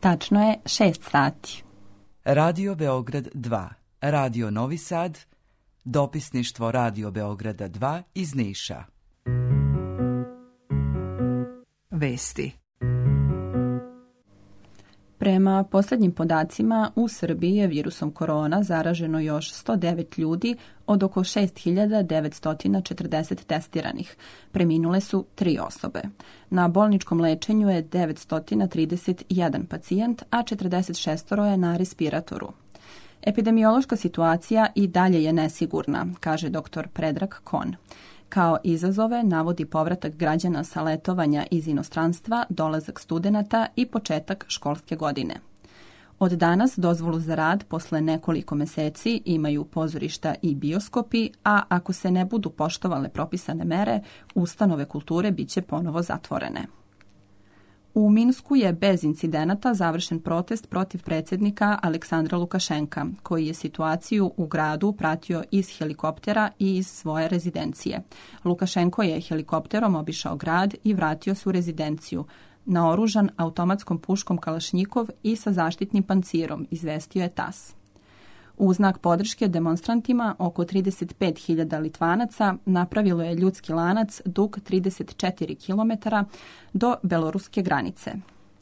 Tačno je 6 sati. Radio Beograd 2, Radio Novi Sad, dopisništvo Radio Beograda 2 iz Niša. Vesti. Prema posljednjim podacima, u Srbiji je virusom korona zaraženo još 109 ljudi od oko 6.940 testiranih. Preminule su 3 osobe. Na bolničkom lečenju je 931 pacijent, a 46 je na respiratoru. Epidemiološka situacija i dalje je nesigurna, kaže dr. Predrag Kon. Kao izazove navodi povratak građana sa letovanja iz inostranstva, dolazak studenata i početak školske godine. Od danas dozvolu za rad posle nekoliko meseci imaju pozorišta i bioskopi, a ako se ne budu poštovale propisane mere, ustanove kulture biće ponovo zatvorene. U Minsku je bez incidenata završen protest protiv predsjednika Aleksandra Lukašenka, koji je situaciju u gradu pratio iz helikoptera i iz svoje rezidencije. Lukašenko je helikopterom obišao grad i vratio se u rezidenciju, naoružan automatskom puškom Kalašnjikov i sa zaštitnim pancirom, izvestio je TAS. U znak podrške demonstrantima oko 35.000 Litvanaca napravilo je ljudski lanac dug 34 km do beloruske granice.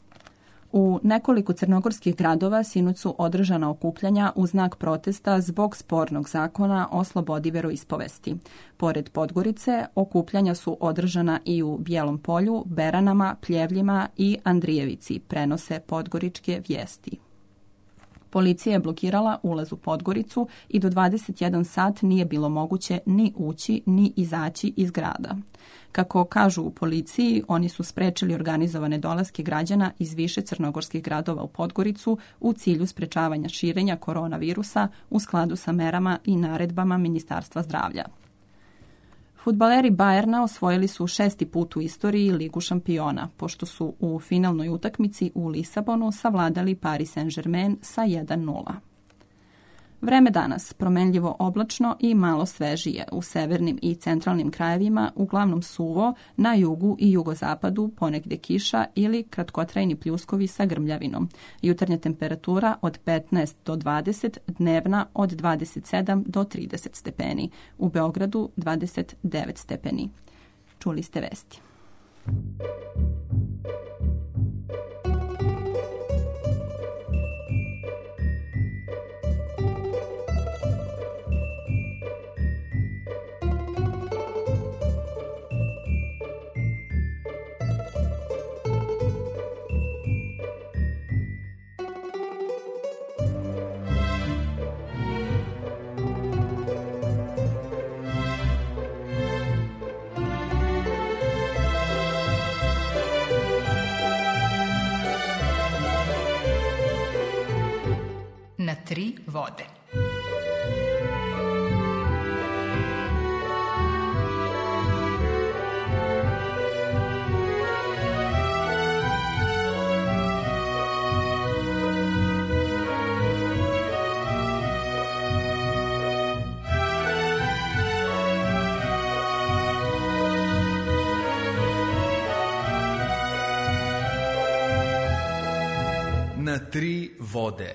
U nekoliko crnogorskih gradova sinoć su održana okupljanja u znak protesta zbog spornog zakona o slobodi veroispovesti. Pored Podgorice, okupljanja su održana i u Bijelom Polju, Beranama, Pljevljima i Andrijevici, prenose podgoričke vijesti. Policija je blokirala ulaz u Podgoricu i do 21 sat nije bilo moguće ni ući ni izaći iz grada. Kako kažu u policiji, oni su sprečili organizovane dolaske građana iz više crnogorskih gradova u Podgoricu u cilju sprečavanja širenja koronavirusa u skladu sa merama i naredbama Ministarstva zdravlja. Fudbaleri Bayerna osvojili su 6. put u istoriji Ligu šampiona, pošto su u finalnoj utakmici u Lisabonu savladali Paris Saint-Germain sa 1:0. Vreme danas promenljivo oblačno i malo svežije. U severnim i centralnim krajevima uglavnom suvo, na jugu i jugozapadu ponegdje kiša ili kratkotrajni pljuskovi sa grmljavinom. Jutarnja temperatura od 15 do 20, dnevna od 27 do 30 stepeni. U Beogradu 29 stepeni. Čuli ste vesti. Na 3 vode. Na 3 vode.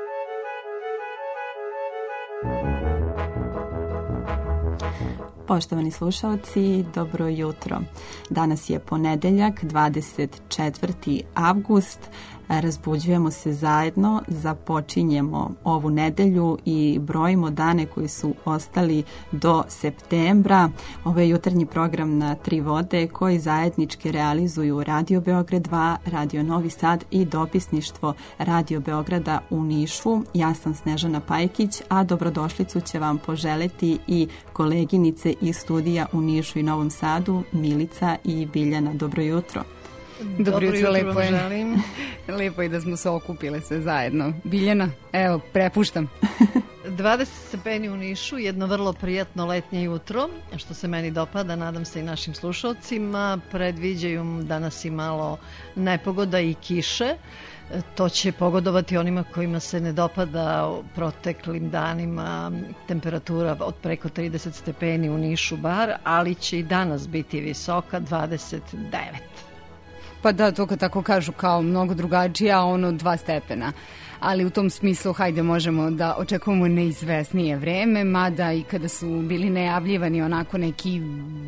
Poštovani slušalci, dobro jutro. Danas je ponedeljak, 24. avgust. Razbuđujemo se zajedno, započinjemo ovu nedelju i brojimo dane koji su ostali do septembra. Ovo je jutarnji program na 3 vode koji zajednički realizuju Radio Beograd 2, Radio Novi Sad i dopisništvo Radio Beograda u Nišu. Ja sam Snežana Pajkić, a dobrodošlicu će vam poželeti i koleginice iz studija u Nišu i Novom Sadu, Milica i Biljana. Dobro jutro. Dobro jutro, lepo je. Lepo je da smo se okupile sve zajedno. Biljana, evo, prepuštam. 20 stepeni u Nišu, jedno vrlo prijatno letnje jutro, što se meni dopada, nadam se i našim slušalcima. Predviđaju danas i malo nepogoda i kiše. To će pogodovati onima kojima se ne dopada proteklim danima temperatura od preko 30 stepeni u Nišu bar, ali će i danas biti visoka, 29. Pa da, to kad tako kažu kao mnogo drugačije, a ono 2 stepena. Ali u tom smislu, hajde, možemo da očekujemo neizvesnije vreme, mada i kada su bili najavljivani onako neki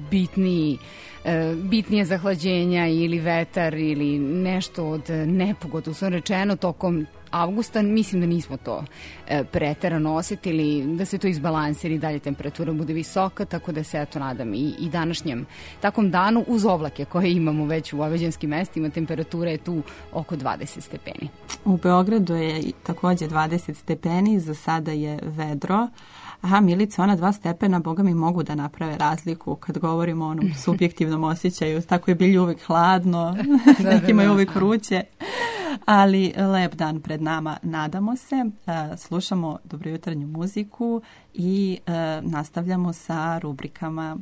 bitnije zahlađenja ili vetar ili nešto od nepogoda, u svom rečeno, tokom avgusta, mislim da nismo to preterano osetili, da se to izbalansira i dalje temperatura bude visoka, tako da se eto nadam i današnjem takvom danu uz oblake koje imamo već u oveđanskim mestima, temperatura je tu oko 20 stepeni. U Beogradu je takođe 20 stepeni, za sada je vedro. Aha, Milica, ona 2 stepena, boga mi mogu da naprave razliku kad govorimo o onom subjektivnom osjećaju. Tako je bilje uvek hladno, nekima je uvek vruće. Ali lep dan pred nama, nadamo se. Slušamo dobrojutarnju muziku i nastavljamo sa rubrikama.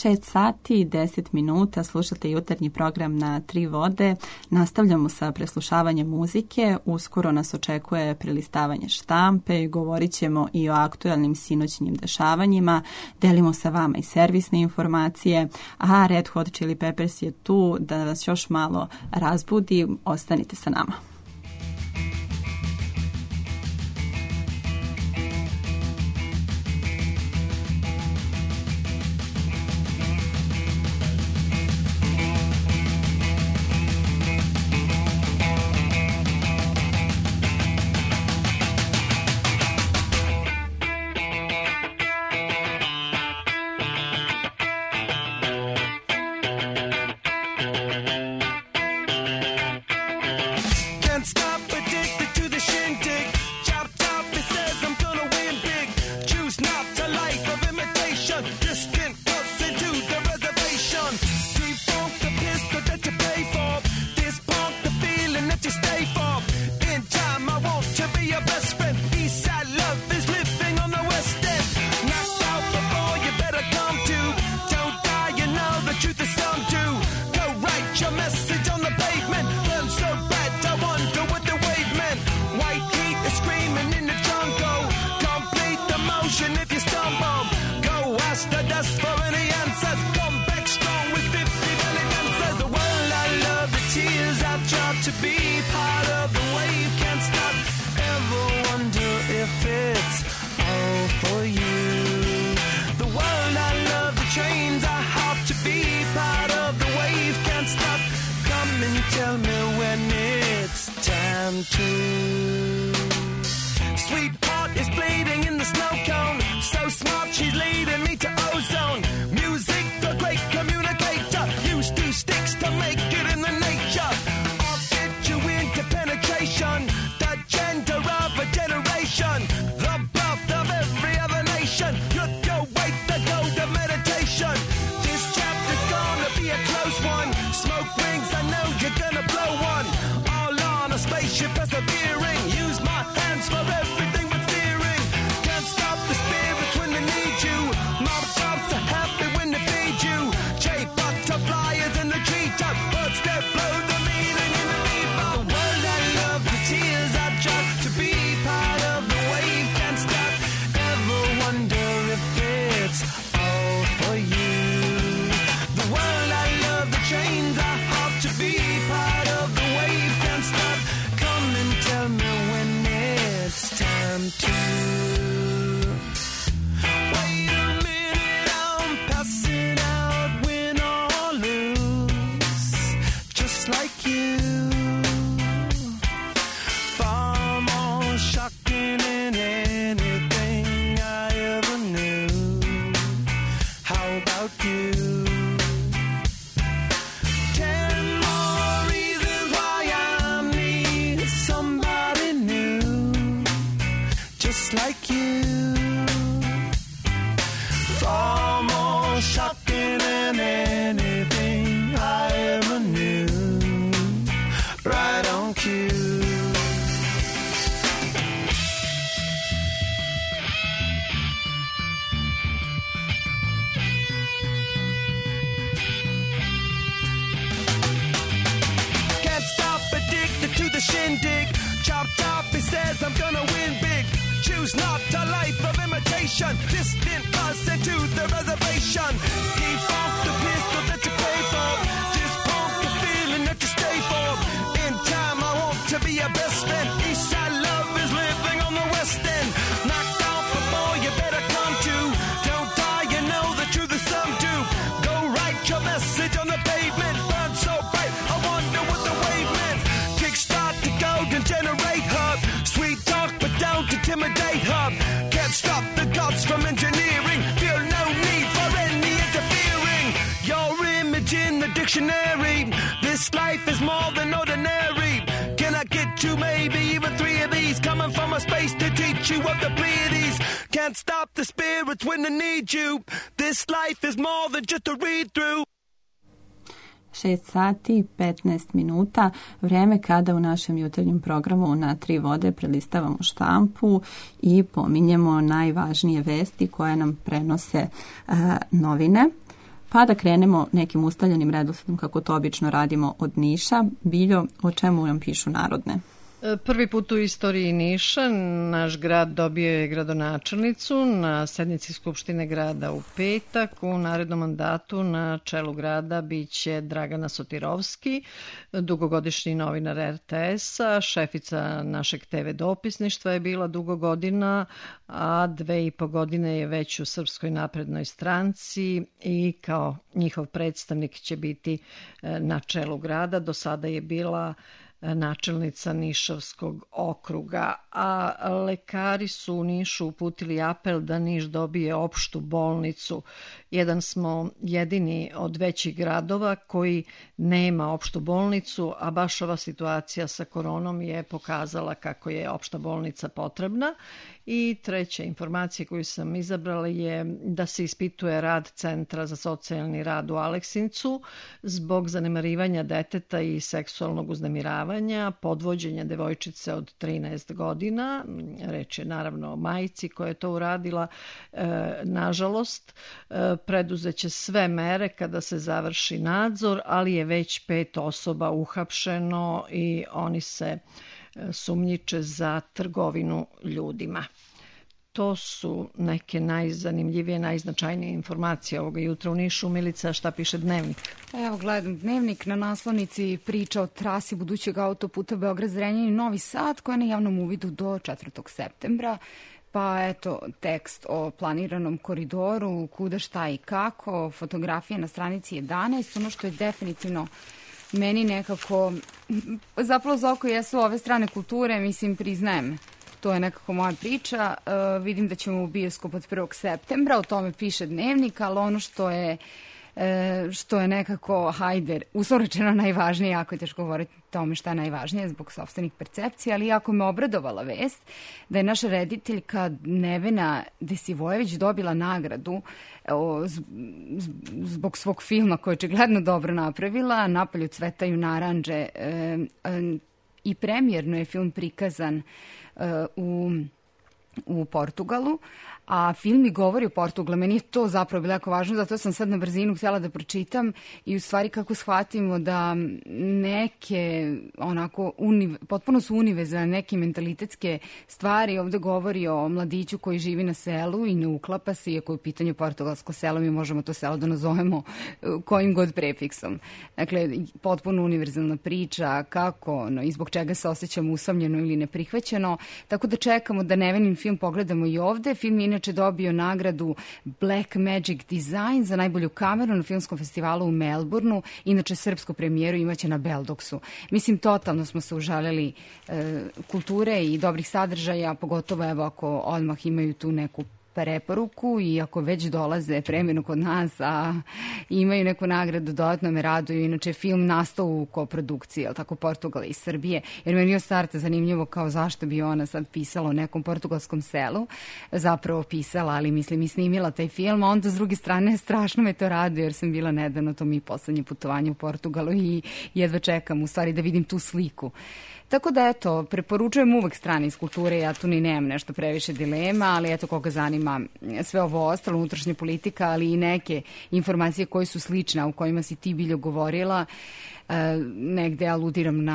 6 sati i 10 minuta, slušate jutarnji program na Tri vode. Nastavljamo sa preslušavanjem muzike. Uskoro nas očekuje prelistavanje štampe, govorit ćemo i o aktualnim sinoćnim dešavanjima, delimo sa vama i servisne informacije, a Red Hot Chili Peppers je tu da vas još malo razbudi. Ostanite sa nama. This life is more than ordinary. Can I get you maybe even 3 of these? Coming from a space to teach you of the Pleiades. Can't stop the spirits when they need you. This life is more than just a read through. 6 sati i 15 minuta, vreme kada u našem jutarnjem programu na Tri vode prelistavamo štampu i pominjemo najvažnije vesti koje nam prenose novine. Pa da krenemo nekim ustaljenim redosledom kako to obično radimo od Niša. Biljo, o čemu nam pišu Narodne? Prvi put u istoriji Niša naš grad dobio je gradonačelnicu na sednici Skupštine grada u petak. U narednom mandatu na čelu grada biće Dragana Sotirovski, dugogodišnji novinar RTS-a, šefica našeg TV dopisništva je bila dugo godina, a 2,5 godine je već u Srpskoj naprednoj stranci i kao njihov predstavnik će biti na čelu grada. Do sada je bila načelnica Nišavskog okruga, a lekari su u Nišu uputili apel da Niš dobije opštu bolnicu. Jedan smo jedini od većih gradova koji nema opštu bolnicu, a baš ova situacija sa koronom je pokazala kako je opšta bolnica potrebna. I treća informacija koju sam izabrala je da se ispituje rad Centra za socijalni rad u Aleksincu zbog zanemarivanja deteta i seksualnog uznemiravanja, podvođenja devojčice od 13 godina. Reč je naravno o majci koja je to uradila. Nažalost, preduzeće sve mere kada se završi nadzor, ali je već 5 osoba uhapšeno i oni se sumnjiče za trgovinu ljudima. To su neke najzanimljivije, najznačajnije informacije ovoga jutra u Nišu. Milica, šta piše Dnevnik? Evo, gledam Dnevnik, na naslovnici priča o trasi budućeg autoputa Beograd-Zrenjanin Novi Sad, koja je na javnom uvidu do 4. septembra. Pa eto, tekst o planiranom koridoru, kuda, šta i kako, fotografije na stranici 11. Ono što je definitivno meni nekako zapalo za oko jesu ove strane kulture, mislim, priznajem. To je nekako moja priča. Vidim da ćemo u bioskop od 1. septembra, o tome piše Dnevnik, ali ono što je nekako, hajde, uslovno najvažnije, jako je teško govoriti o tome šta je najvažnije zbog sopstvenih percepcija, ali jako me obradovala vest da je naša rediteljka Nevena Desivojević dobila nagradu zbog svog filma koji je očigledno dobro napravila, Napolju cvetaju naranđe, i premijerno je film prikazan u Portugalu, a film mi govori o Portugalu. Meni je to zapravo bilo jako važno, zato sam sad na brzinu htjela da pročitam i u stvari kako shvatimo da neke onako potpuno su univerzalne neke mentalitetske stvari. Ovde govori o mladiću koji živi na selu i ne uklapa se, iako je u pitanju portugalsko selo, mi možemo to selo da nazovemo kojim god prefiksom. Dakle, potpuno univerzalna priča kako i zbog čega se osjećamo usamljeno ili neprihvaćeno, tako da čekamo da Nevenin film pogledamo i ovde. Film je inače dobio nagradu Black Magic Design za najbolju kameru na filmskom festivalu u Melbourneu. Inače, srpsku premijeru imaće na Beldoksu. Mislim, totalno smo se užaljali kulture i dobrih sadržaja, pogotovo evo ako odmah imaju tu neku preporuku i ako već dolaze premijerno kod nas, a imaju neku nagradu, dodatno me raduju. Inače, film nastao u koprodukciji, tako, Portugala i Srbije, jer meni je od starta zanimljivo kao zašto bi ona sad pisala o nekom portugalskom selu, zapravo pisala, ali mislim i snimila taj film, a onda s druge strane strašno me to raduje jer sam bila nedavno, to mi poslednje putovanje u Portugalu i jedva čekam u stvari da vidim tu sliku. Tako da, eto, preporučujem uvek strane iz kulture, ja tu ni nemam nešto previše dilema, ali eto, koga zanima sve ovo ostalo, unutrašnja politika, ali i neke informacije koje su slične, u kojima si ti, Biljo, govorila, negde aludiram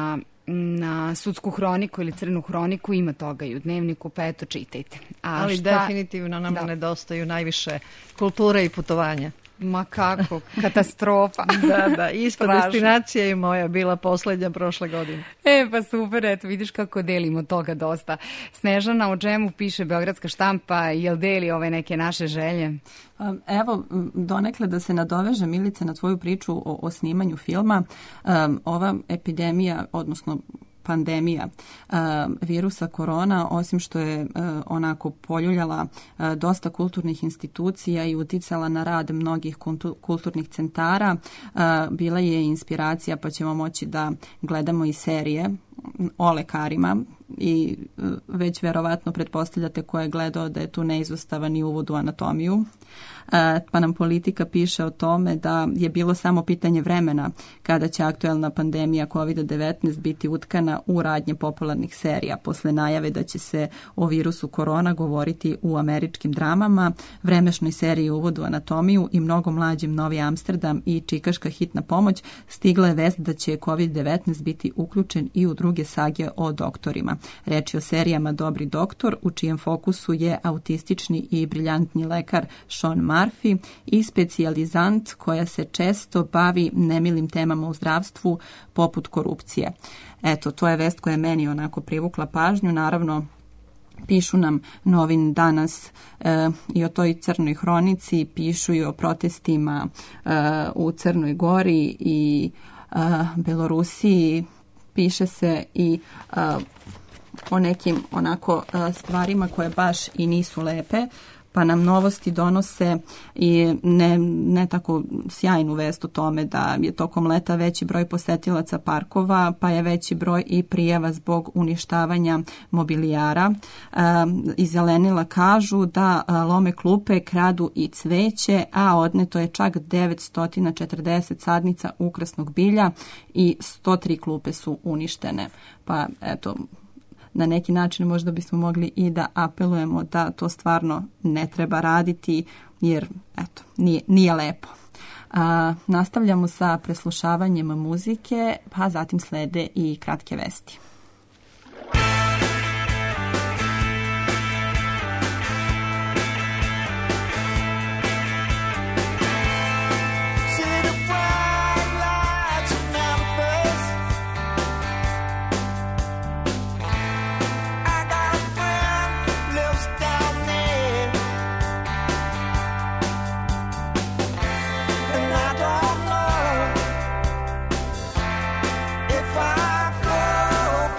na sudsku hroniku ili crnu hroniku, ima toga i u Dnevniku, pa eto, čitajte. Ali definitivno nam nedostaju najviše kulture i putovanja. Ma kako, katastrofa. Da, ista destinacija je moja bila poslednja prošle godine. Pa super, eto, vidiš kako delimo toga dosta. Snežana, o čemu piše Beogradska štampa, jel deli ove neke naše želje? Evo, donekle da se nadoveže, Milice, na tvoju priču o snimanju filma. Ova epidemija, odnosno pandemija virusa korona, osim što je onako poljuljala dosta kulturnih institucija i uticala na rad mnogih kulturnih centara, bila je inspiracija, pa ćemo moći da gledamo i serije o lekarima i već verovatno pretpostavljate ko je gledao da je tu neizostavan i uvod u anatomiju. Pa nam Politika piše o tome da je bilo samo pitanje vremena kada će aktuelna pandemija COVID-19 biti utkana u radnje popularnih serija posle najave da će se o virusu korona govoriti u američkim dramama, vremešnoj seriji Uvod u anatomiju i mnogo mlađim Novi Amsterdam i Čikaška hitna pomoć. Stigla je vest da će COVID-19 biti uključen i u druge sage o doktorima. Reč je o serijama Dobri doktor, u čijem fokusu je autistični i briljantni lekar Sean Murphy i specijalizant koja se često bavi nemilim temama u zdravstvu poput korupcije. Eto, to je vest koja je meni onako privukla pažnju. Naravno, pišu nam novin danas i o toj crnoj hronici, pišu i o protestima u Crnoj Gori i Belorusiji, piše se i o nekim onako stvarima koje baš i nisu lepe, pa nam novosti donose i ne tako sjajnu vest o tome da je tokom leta veći broj posetilaca parkova, pa je veći broj i prijava zbog uništavanja mobilijara. Iz Zelenila kažu da lome klupe, kradu i cveće, a odneto je čak 940 sadnica ukrasnog bilja i 103 klupe su uništene. Pa eto, na neki način možda bismo mogli i da apelujemo da to stvarno ne treba raditi, jer eto, nije lepo. Nastavljamo sa preslušavanjem muzike, pa zatim slede i kratke vesti. If I go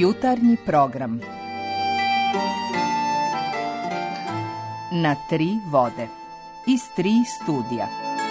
Jutarnji program Na tri vode iz 3 studija.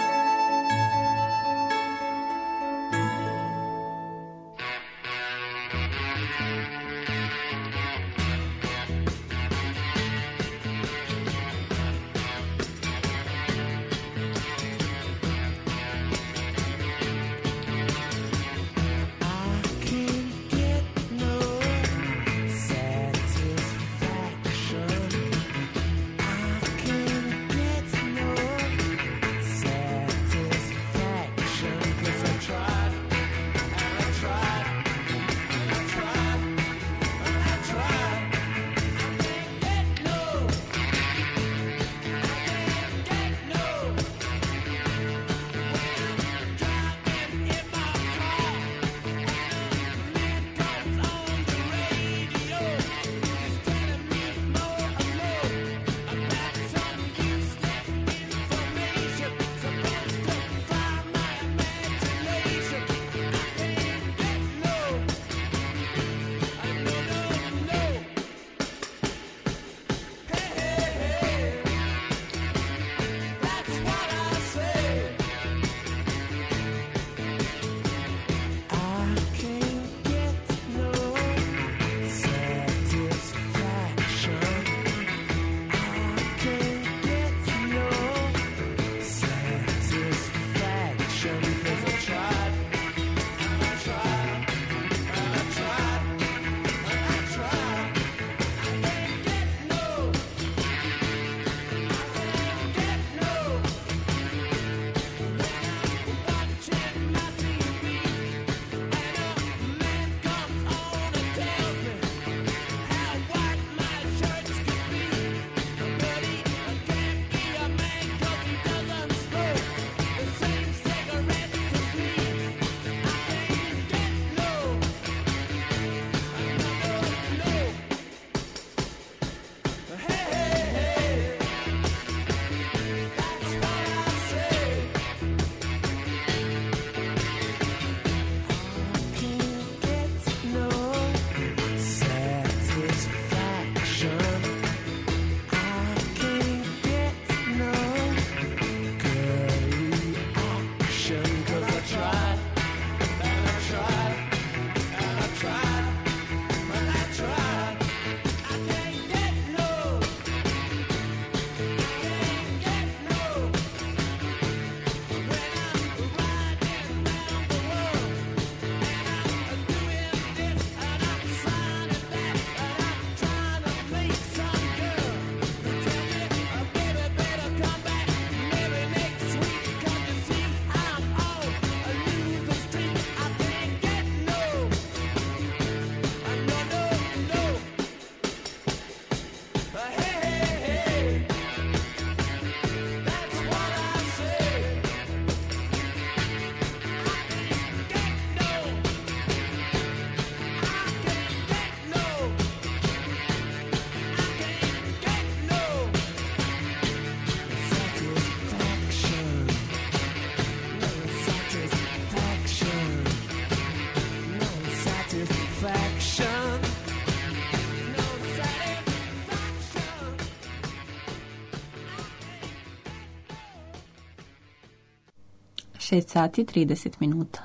sati 30 minuta.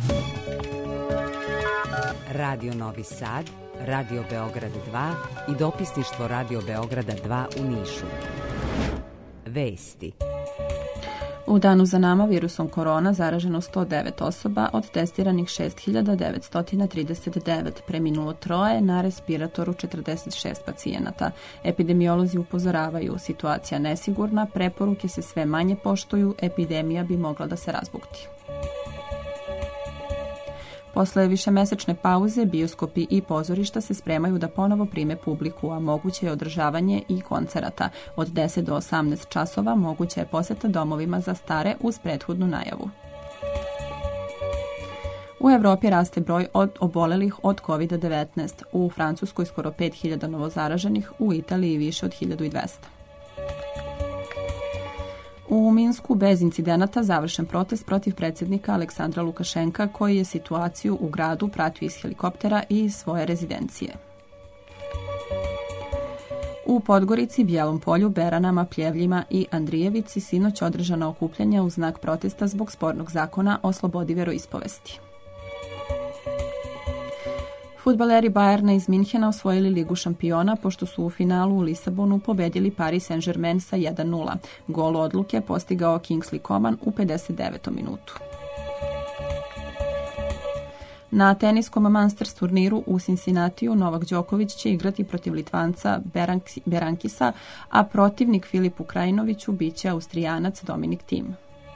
Radio Novi Sad, Radio Beograd 2 i dopisništvo Radio Beograda 2 u Nišu. Vesti. U danu za nama virusom korona zaraženo 109 osoba, od testiranih 6.939, preminulo 3, na respiratoru 46 pacijenata. Epidemiolozi upozoravaju, situacija nesigurna, preporuke se sve manje poštuju, epidemija bi mogla da se razbukti. Posle višemesečne pauze, bioskopi i pozorišta se spremaju da ponovo prime publiku, a moguće je održavanje i koncerata. Od 10 do 18 časova moguća je poseta domovima za stare uz prethodnu najavu. U Evropi raste broj obolelih od COVID-19. U Francuskoj skoro 5000 novozaraženih, u Italiji više od 1200. U Minsku bez incidenata završen protest protiv predsjednika Aleksandra Lukašenka koji je situaciju u gradu pratio iz helikoptera i iz svoje rezidencije. U Podgorici, Bijelom polju, Beranama, Pljevljima i Andrijevici sinoć održana okupljanja u znak protesta zbog spornog zakona o slobodi vjeroispovesti. Fudbaleri Bajerna iz Minhena osvojili Ligu šampiona pošto su u finalu u Lisabonu pobedili Paris Saint-Germain sa 1:0. Gol odluke postigao Kingsley Coman u 59. minutu. Na teniskom Masters turniru u Cincinnatiju Novak Đoković će igrati protiv Litvanca Berankisa, a protivnik Filipu Krajinoviću biće Austrijanac Dominik Thiem.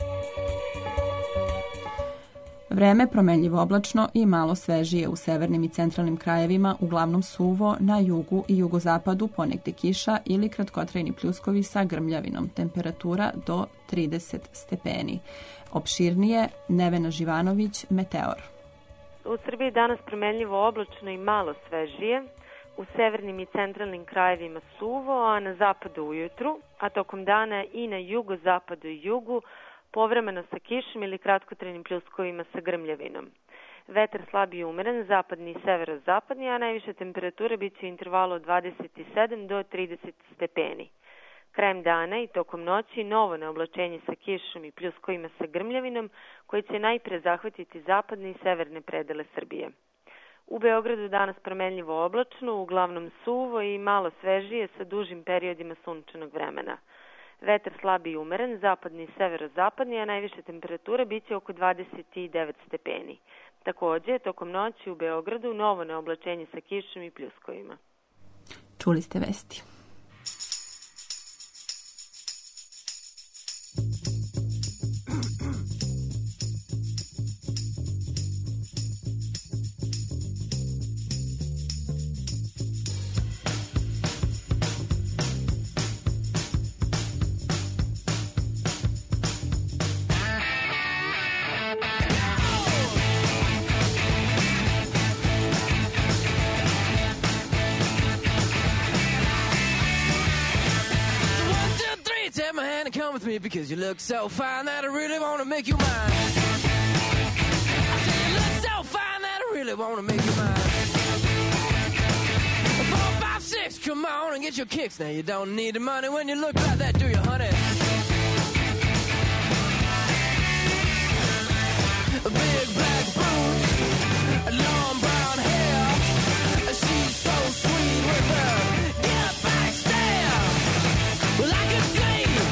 Vreme promenljivo oblačno i malo svežije u severnim i centralnim krajevima, uglavnom suvo, na jugu i jugozapadu ponegde kiša ili kratkotrajni pljuskovi sa grmljavinom, temperatura do 30 stepeni. Opširnije Nevena Živanović, Meteor. U Srbiji danas promenljivo oblačno i malo svežije, u severnim i centralnim krajevima suvo, a na zapadu ujutru, a tokom dana i na jugozapadu i jugu, povremeno sa kišom ili kratkotrajnim pljuskovima sa grmljavinom. Vetar slab i umeren, zapadni i severozapadni, a najviše temperature bit će u intervalu od 27 do 30 stepeni. Krajem dana i tokom noći novo neoblačenje sa kišom i pljuskovima sa grmljavinom koji će najpre zahvatiti zapadne i severne predele Srbije. U Beogradu danas promenljivo oblačno, uglavnom suvo i malo svežije sa dužim periodima sunčanog vremena. Vetar slab i umeren, zapadni i severozapadni, a najviše temperature biće oko 29 stepeni. Takođe, tokom noći u Beogradu novo neoblačenje sa kišom i pljuskovima. Čuli ste vesti. Because you look so fine that I really want to make you mine. I say you look so fine that I really want to make you mine. 4, 5, 6, come on and get your kicks. Now you don't need the money when you look like that, do you, honey? Big black boots, long brown hair. She's so sweet with her get back stare. Well, I can see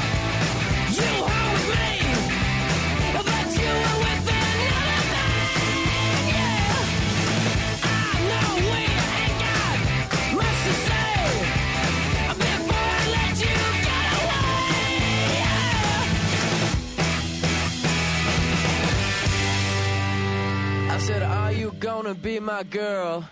said, are you gonna be my girl?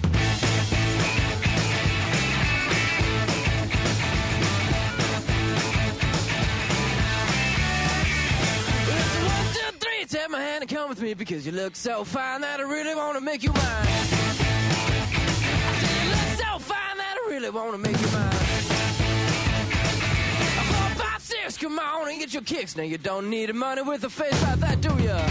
Listen, 1, 2, 3, take my hand and come with me because you look so fine that I really wanna make you mine. I said you look so fine that I really wanna make you mine. 4, 5, 6, come on and get your kicks. Now you don't need the money with a face like that, do ya?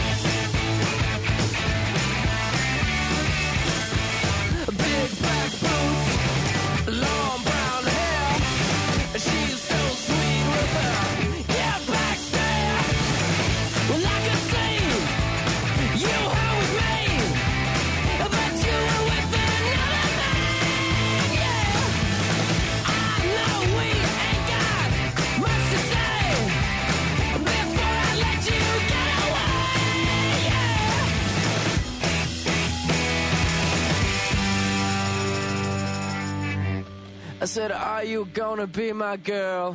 Big black boots, long brown hair. She's so sweet with her get back stare. Well, I can see you were with me, but you were with another man. Yeah, I know we ain't got much to say before I let you get away. Yeah. I said, are you gonna be my girl?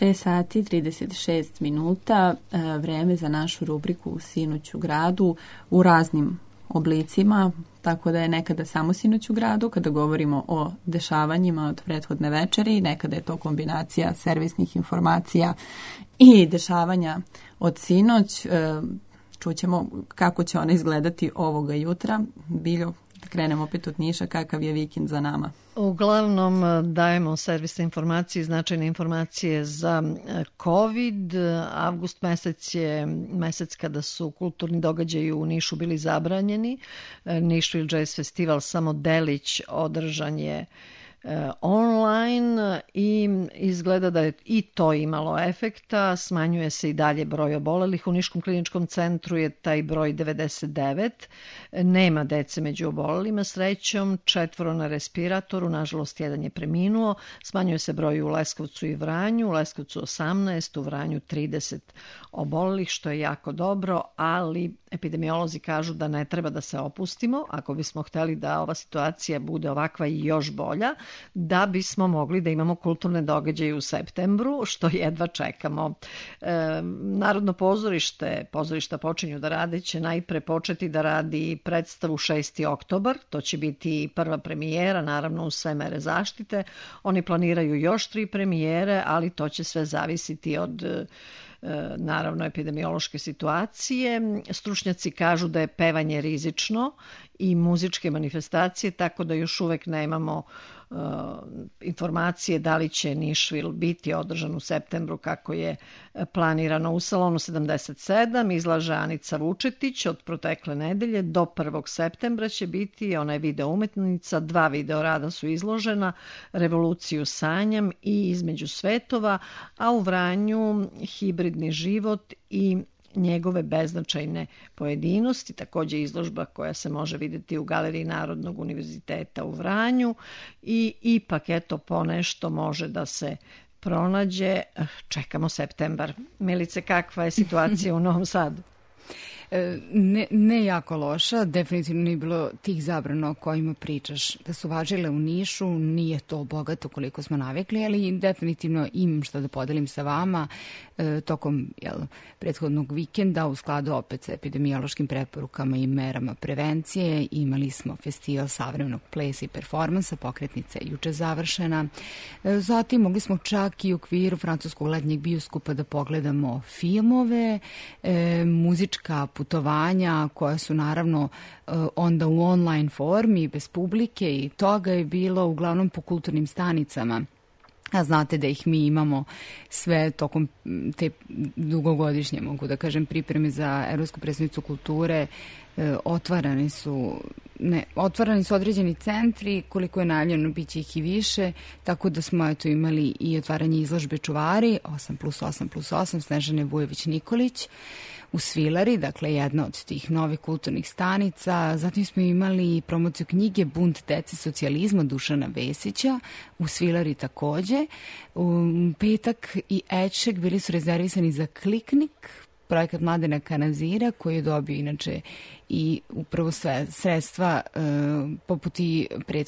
6 sati 36 minuta, vreme za našu rubriku Sinoć u gradu u raznim oblicima, tako da je nekada samo Sinoć u gradu kada govorimo o dešavanjima od prethodne večeri, nekada je to kombinacija servisnih informacija i dešavanja od sinoć. Čućemo kako će ona izgledati ovoga jutra. Biljo, krenemo opet od Niša, kakav je vikend za nama? Uglavnom dajemo servisne informacije, značajne informacije za COVID. Avgust mesec je mesec kada su kulturni događaji u Nišu bili zabranjeni. Nišvil Jazz Festival samo delić održan je online i izgleda da je i to imalo efekta. Smanjuje se i dalje broj obolelih. U Niškom kliničkom centru je taj broj 99. Nema dece među obolelima, srećom, 4 na respiratoru, nažalost 1 je preminuo. Smanjuje se broj u Leskovcu i Vranju, u Leskovcu 18, u Vranju 30 obolelih, što je jako dobro, ali epidemiolozi kažu da ne treba da se opustimo ako bismo hteli da ova situacija bude ovakva i još bolja, da bismo mogli da imamo kulturne događaje u septembru, što jedva čekamo. Narodno pozorište, pozorišta počinju da rade, će najpre početi da radi predstavu 6. oktobar, to će biti prva premijera, naravno uz sve mere zaštite. Oni planiraju još 3 premijere, ali to će sve zavisiti od naravno epidemiološke situacije. Stručnjaci kažu da je pevanje rizično i muzičke manifestacije, tako da još uvek nemamo informacije da li će Nišvil biti održan u septembru kako je planirano. U salonu 77 izlaže Anica Vučetić od protekle nedelje. Do 1. septembra će biti, ona je video umetnica, 2 video rada su izložena, Revoluciju sanjam i Između svetova, a u Vranju Hibridni život i njegove beznačajne pojedinosti, također izložba koja se može vidjeti u Galeriji Narodnog univerziteta u Vranju i ipak eto ponešto može da se pronađe. Čekamo septembar. Milice, kakva je situacija u Novom Sadu? Ne jako loša, definitivno nije bilo tih zabrana o kojima pričaš da su važile u Nišu, nije to bogato koliko smo navikli, ali definitivno imam što da podelim sa vama. Tokom prethodnog vikenda u skladu opet sa epidemiološkim preporukama i merama prevencije imali smo festival savremenog plesa i performansa, pokretnica je juče završena. Zatim mogli smo čak i u okviru francuskog letnjeg bioskopa da pogledamo filmove, muzička putovanja koja su naravno onda u online formi, bez publike i toga je bilo uglavnom po kulturnim stanicama. A znate da ih mi imamo sve tokom te dugogodišnje, mogu da kažem, pripreme za Evropsku predstavnicu kulture. Otvarani su određeni centri, koliko je najavljeno, bit će ih i više, tako da smo imali i otvaranje izložbe Čuvari, 8+8+8, Snežane Vujević-Nikolić, u Svilari, dakle jedna od tih novih kulturnih stanica. Zatim smo imali promociju knjige Bunt dece socijalizma Dušana Vesića, u Svilari takođe. U petak i Eček bili su rezervisani za Kliknik, projekat Mladena Kanazira, koji je dobio inače i upravo sve sredstva poput i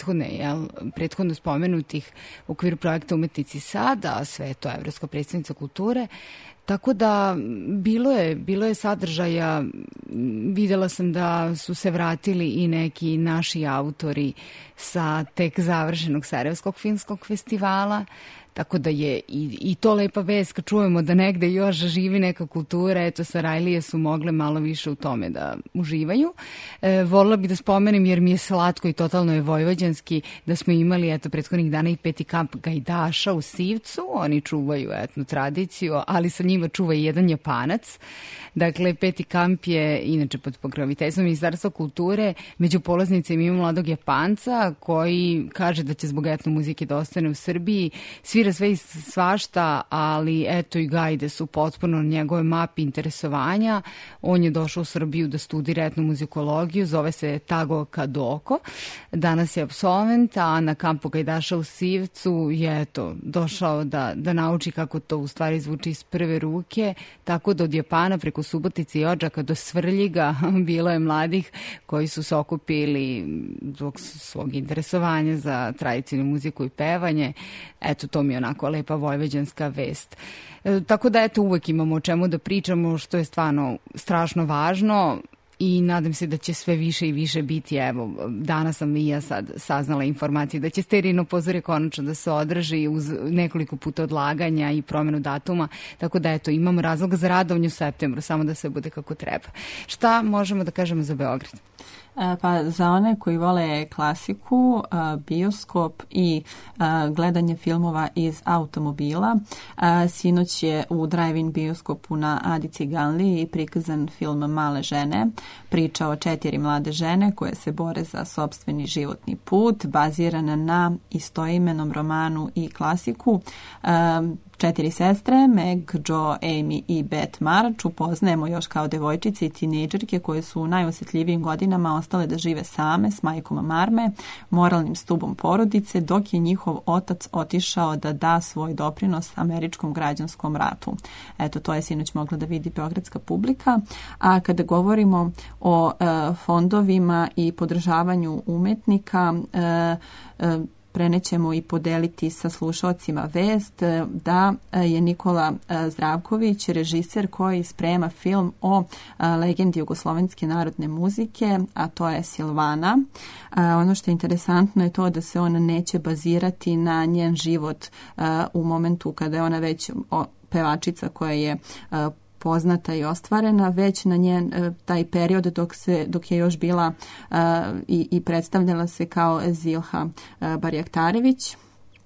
prethodno spomenutih u okviru projekta Umetnici sada, a sve je to Evropska predstavnica kulture. Tako da bilo je sadržaja, videla sam da su se vratili i neki naši autori sa tek završenog Sarajevskog filmskog festivala, tako da je i to lepa vest kad čujemo da negde još živi neka kultura. Eto, Sarajlije su mogle malo više u tome da uživaju. Volila bih da spomenem, jer mi je slatko i totalno je vojvođanski, da smo imali eto prethodnih dana i 5. kamp gajdaša u Sivcu. Oni čuvaju etnu tradiciju, ali sa njima čuva i jedan Japanac. Dakle, 5. kamp je inače pod pokroviteljstvom Ministarstva kulture. Među polaznicima imamo mladog Japanca koji kaže da će zbog etno muzike da ostane u Srbiji. Svira sve i svašta, ali eto i gajde su potpuno na njegove mapi interesovanja. On je došao u Srbiju da studira etnomuzikologiju, zove se Tago Kadoko. Danas je apsolvent, a na kampu gajdaša u Sivcu je eto došao da nauči kako to u stvari zvuči iz prve ruke, tako da od Japana preko Subotice i Odžaka do Svrljiga bilo je mladih koji su se okupili zbog svog interesovanja za tradicionalnu muziku i pevanje. Eto, to mi mi je onako lepa vojvođanska vest. Tako da eto, uvek imamo o čemu da pričamo, što je stvarno strašno važno. I nadam se da će sve više i više biti. Evo, danas sam i ja sad saznala informacije da će sterilno pozorje konačno da se održi uz nekoliko puta odlaganja i promenu datuma, tako da eto, imamo razlog za radovanje u septembru, samo da sve bude kako treba. Šta možemo da kažemo za Beograd? Pa za one koji vole klasiku, bioskop i gledanje filmova iz automobila, sinoć je u drive-in bioskopu na Adi Ciganliji prikazan film Male žene, priča o 4 mlade žene koje se bore za sopstveni životni put, bazirana na istoimenom romanu i klasiku. 4 sestre, Meg, Jo, Amy i Beth March, upoznajemo još kao devojčice i tinejdžerke koje su u najosjetljivijim godinama ostale da žive same s majkom Marme, moralnim stubom porodice, dok je njihov otac otišao da da svoj doprinos američkom građanskom ratu. Eto, to je sinoć mogla da vidi beogradska publika. A kada govorimo o fondovima i podržavanju umetnika, prenećemo i podeliti sa slušalcima vest da je Nikola Zdravković režiser koji sprema film o legendi jugoslovenske narodne muzike, a to je Silvana. Ono što je interesantno je to da se ona neće bazirati na njen život u momentu kada je ona već pevačica koja je poznata i ostvarena, već na njen taj period dok je još bila i predstavljala se kao Zilha Barjaktarević.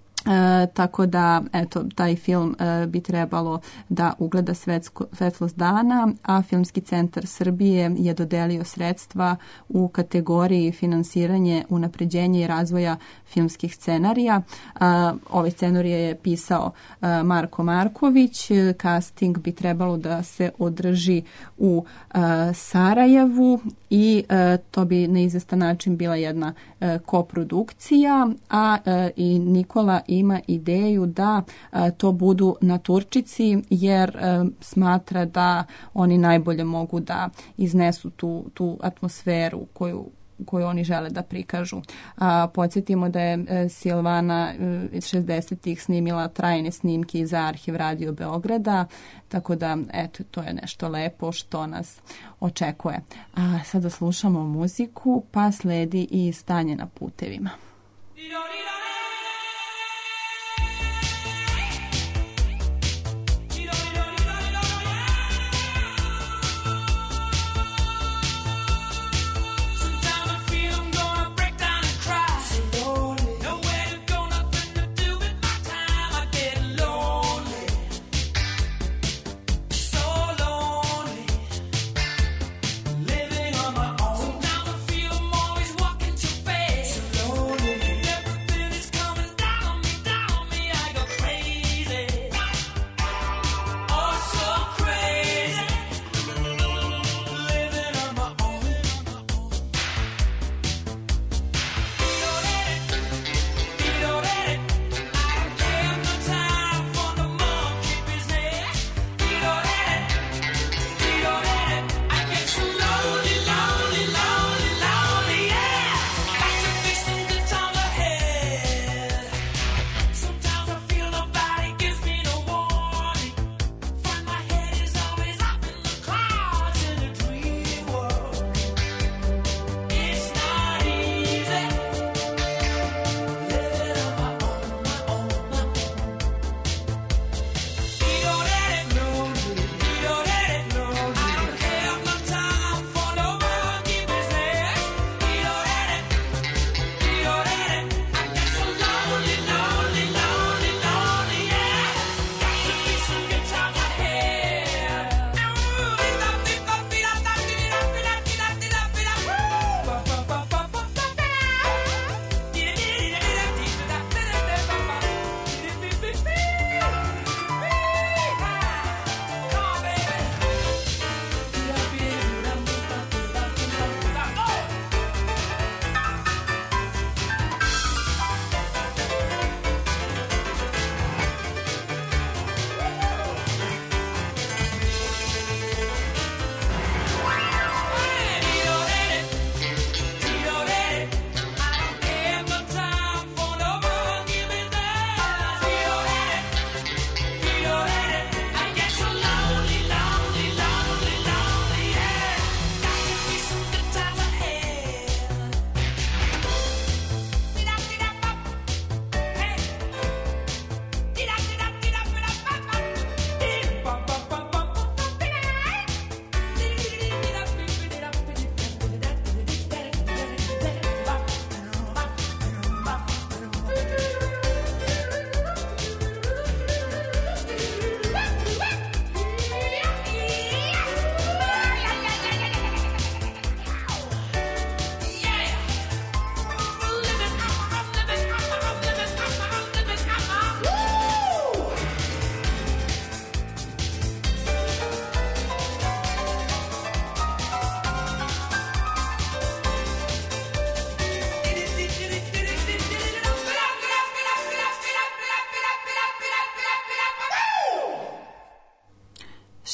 Tako da, eto, taj film bi trebalo da ugleda svetlost dana, a Filmski centar Srbije je dodelio sredstva u kategoriji finansiranje, unapređenje i razvoja filmskih scenarija. Ove scenarije je pisao Marko Marković. Casting bi trebalo da se održi u Sarajevu i to bi na izvestan način bila jedna koprodukcija, a i Nikola ima ideju da to budu naturčici, jer smatra da oni najbolje mogu da iznesu tu atmosferu koju oni žele da prikažu. Podsjetimo da je Silvana iz 60-ih snimila trajne snimke za arhiv Radio Beograda, tako da, eto, to je nešto lepo što nas očekuje. A sada slušamo muziku, pa sledi i Stanje na putevima. Everything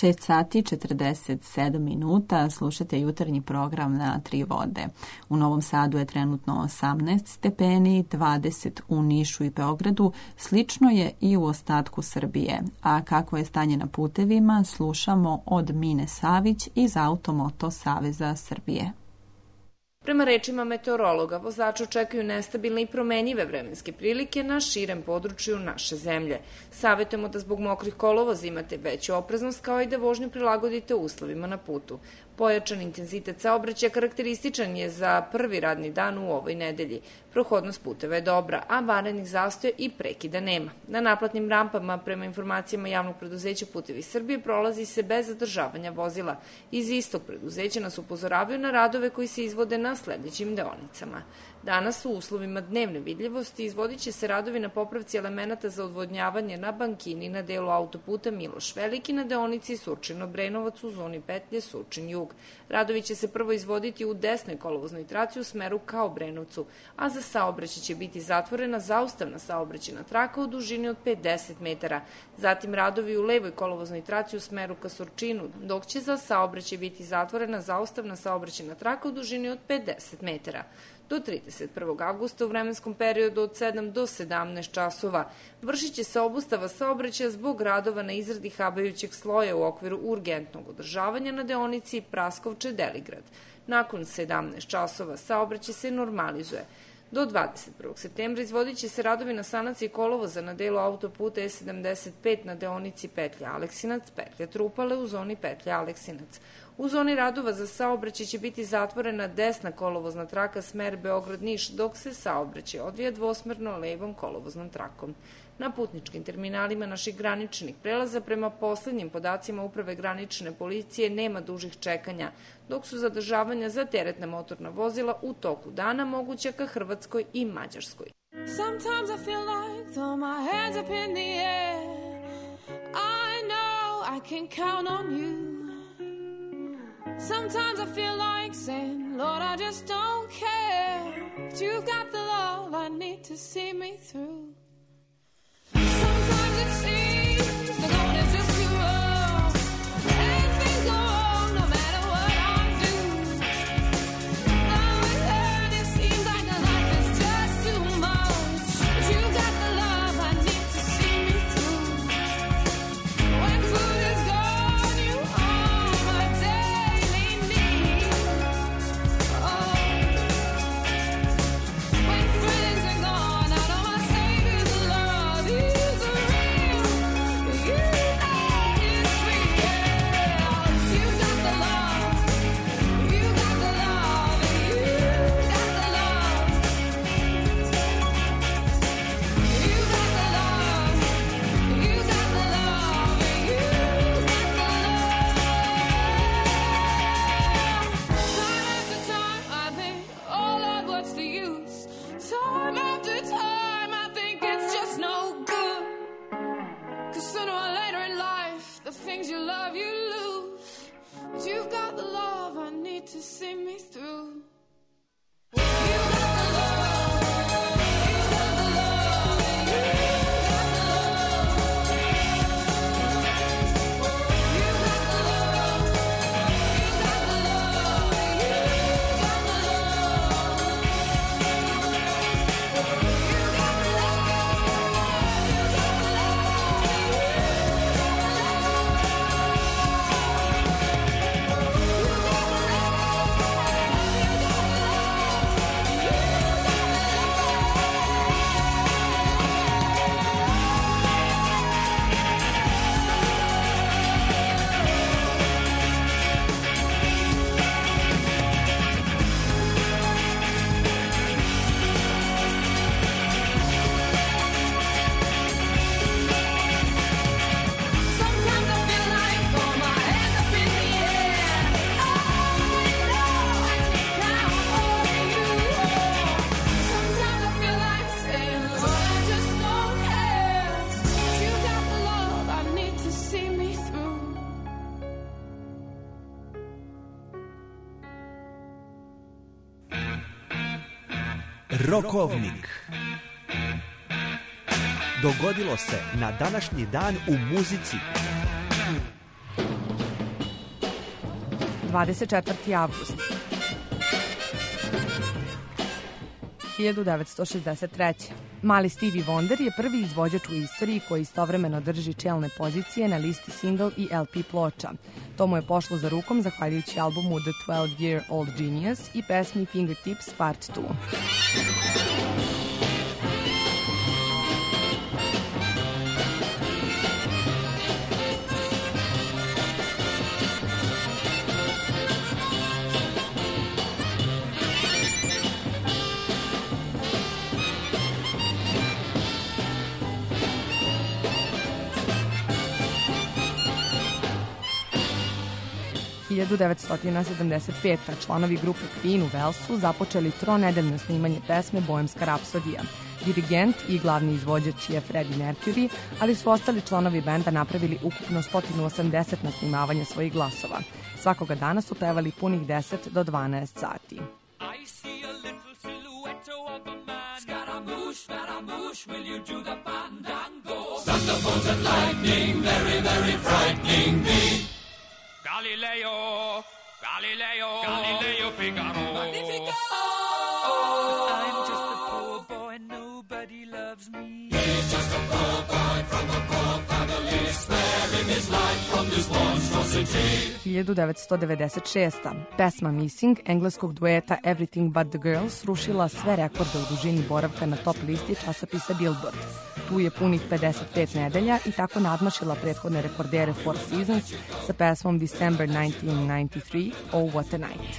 6 sati 47 minuta, slušate jutarnji program na Tri vode. U Novom Sadu je trenutno 18 stepeni, 20 u Nišu i Beogradu, slično je i u ostatku Srbije. A kako je stanje na putevima, slušamo od Mine Savić iz Automoto Saveza Srbije. Prema rečima meteorologa, vozači očekuju nestabilne i promenjive vremenske prilike na širem području naše zemlje. Savjetujemo da zbog mokrih kolovoza imate veću opreznost, kao i da vožnju prilagodite uslovima na putu. Pojačan intenzitet saobraćaja karakterističan je za prvi radni dan u ovoj nedelji. Prohodnost puteva je dobra, a vanrednih zastoja i prekida nema. Na naplatnim rampama, prema informacijama javnog preduzeća Putevi Srbije, prolazi se bez zadržavanja vozila. Iz istog preduzeća nas upozoravaju na radove koji se izvode na sledećim deonicama. Danas u uslovima dnevne vidljivosti izvodit će se radovi na popravci elemenata za odvodnjavanje na bankini na delu autoputa Miloš Veliki na deonici Surčin-Obrenovac u zoni petlje Surčin-Jug. Radovi će se prvo izvoditi u desnoj kolovoznoj traci u smeru ka Obrenovcu, a za saobraćaj će biti zatvorena zaustavna saobraćajna traka u dužini od 50 metara. Zatim radovi u levoj kolovoznoj traci u smeru ka Surčinu, dok će za saobraćaj biti zatvorena zaustavna saobraćajna traka u dužini od 50 metara. Do 31. avgusta u vremenskom periodu od 7 do 17 časova vršit će se obustava saobraćaja zbog radova na izradi habajućeg sloja u okviru urgentnog održavanja na deonici Praskovče-Deligrad. Nakon 17 časova saobraćaj se normalizuje. Do 21. septembra izvodit će se radovi na sanaciji kolovoza na delu autoputa E75 na deonici petlja Aleksinac, petlja Trupale u zoni petlja Aleksinac. U zoni radova za saobraćaj će biti zatvorena desna kolovozna traka smer Beograd-Niš, dok se saobraćaj odvija dvosmerno levom kolovoznom trakom. Na putničkim terminalima naših graničnih prelaza prema poslednjim podacima Uprave granične policije nema dužih čekanja, dok su zadržavanja za teretna motorna vozila u toku dana moguća ka Hrvatskoj i Mađarskoj. Sometimes I feel like throw my hands up in the air. I know I can count on you. Sometimes I feel like saying, Lord, I just don't care. But you've got the love I need to see me through. Sometimes it seems the going is just too rough, and things go wrong no matter what I do. Now and then it seems like the life is just too much, but you've got the love I need to see me through. When food is gone, you are my daily need. Oh, when friends are gone, I know my Savior's love is real. You know it's real. You got the love, you got the love, you got the love. You got the love, you got the love, you got the love. Time after time, I think, oh Lord, what's the use? Time after time, I think it's just no good. 'Cause sooner or later in life, the things you love, you lose. But you've got the love I need to see me through. You got the love, you got the love, you got the love. You got the love, you got the love, you got the love. You got the Sometimes I feel like throw my hands up in the air. I know I can count on you. Sometimes I feel like saying, Lord, I just don't care. But you got the love I need to see me through. Rokovnik. Dogodilo se na današnji dan u muzici. 24. avgust. 1963. Mali Stevie Wonder je prvi izvođač u istoriji koji istovremeno drži čelne pozicije na listi single i LP ploča. To mu je pošlo za rukom zahvaljujući albumu The 12-Year-Old Genius i pesmi Fingertips Part 2. – 1975. članovi grupe Queen u Walesu započeli tronedeljno snimanje pesme Bohemska rapsodija. Dirigent i glavni izvođač je Freddie Mercury, ali su ostali članovi benda napravili ukupno 180 nasnimavanja svojih glasova. Svakoga dana su pevali punih 10 do 12 sati. I see a little silhouette of a man. Scaramouche, Scaramouche, will you do the fandango? Thunderbolt and lightning, very, very frightening me. Galileo, Galileo, Galileo Figaro. Magnifico! I'm just a poor boy, nobody loves me. He's just a poor boy from a poor family, sparing his life from this monstrosity. 1996. Pesma Missing engleskog dueta Everything But The Girls rušila sve rekorde u dužini boravka na top listi časopisa Billboard. Tu je punih 55 nedelja i tako nadmašila prethodne rekordere Four Seasons sa pesmom December 1993, Oh What a Night.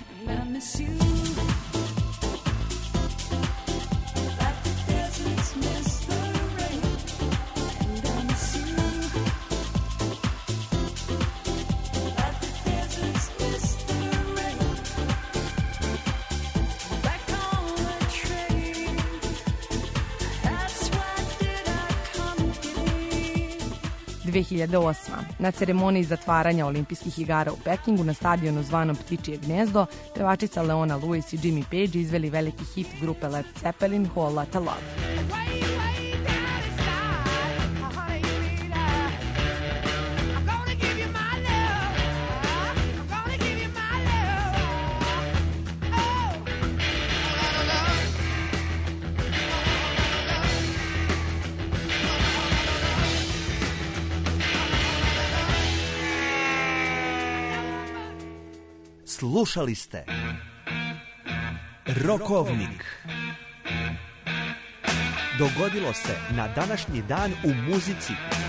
Na ceremoniji zatvaranja olimpijskih igara u Pekingu na stadionu zvanom Ptičije gnezdo, pevačica Leona Lewis i Jimmy Page izveli veliki hit grupe Led Zeppelin Whole Lotta Love. Slušali ste Rokovnik. Dogodilo se na današnji dan u muzici.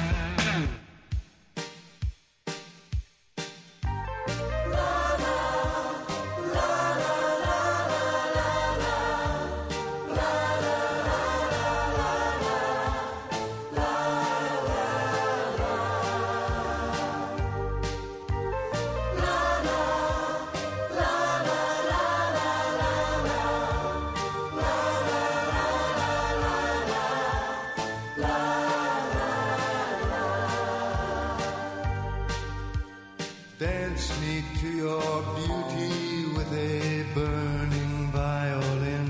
Dance me to your beauty with a burning violin.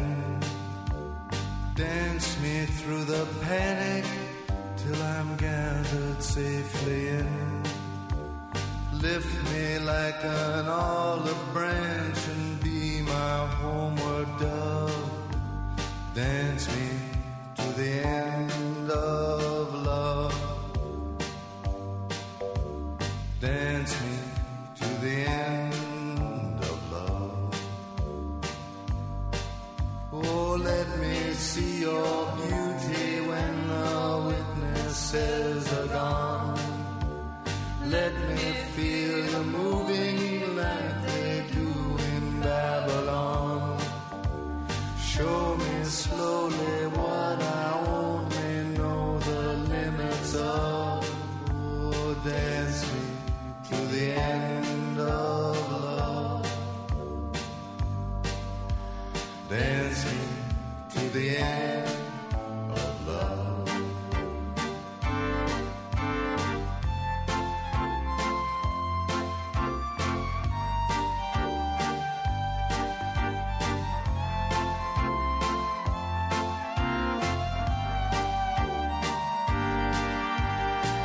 Dance me through the panic till I'm gathered safely in. Lift me like an olive branch and be my homeward dove. Dance me to the end of love. Dance me to the end of love. Oh, let me see your beauty when the witnesses are gone. Let me feel you moving like they do in Babylon. Show me slowly what I only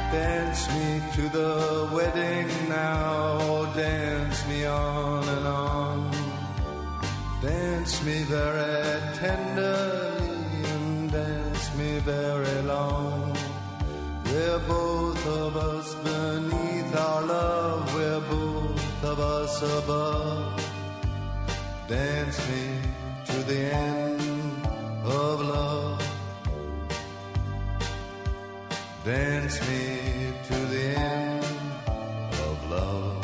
Dance me to the wedding now, dance me on and on. Dance me very tenderly and dance me very long. We're both of us beneath our love, we're both of us above. Dance me to the end of love. Dance me to the end of love.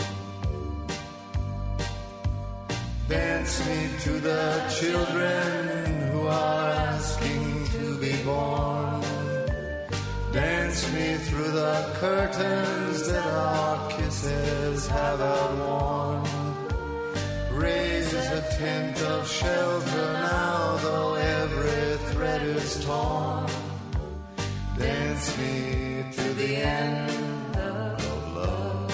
Dance me to the children who are asking to be born. Dance me through the curtains that our kisses have outworn. Raise a tent of shelter now, though every thread is torn. Dance me to the end of love.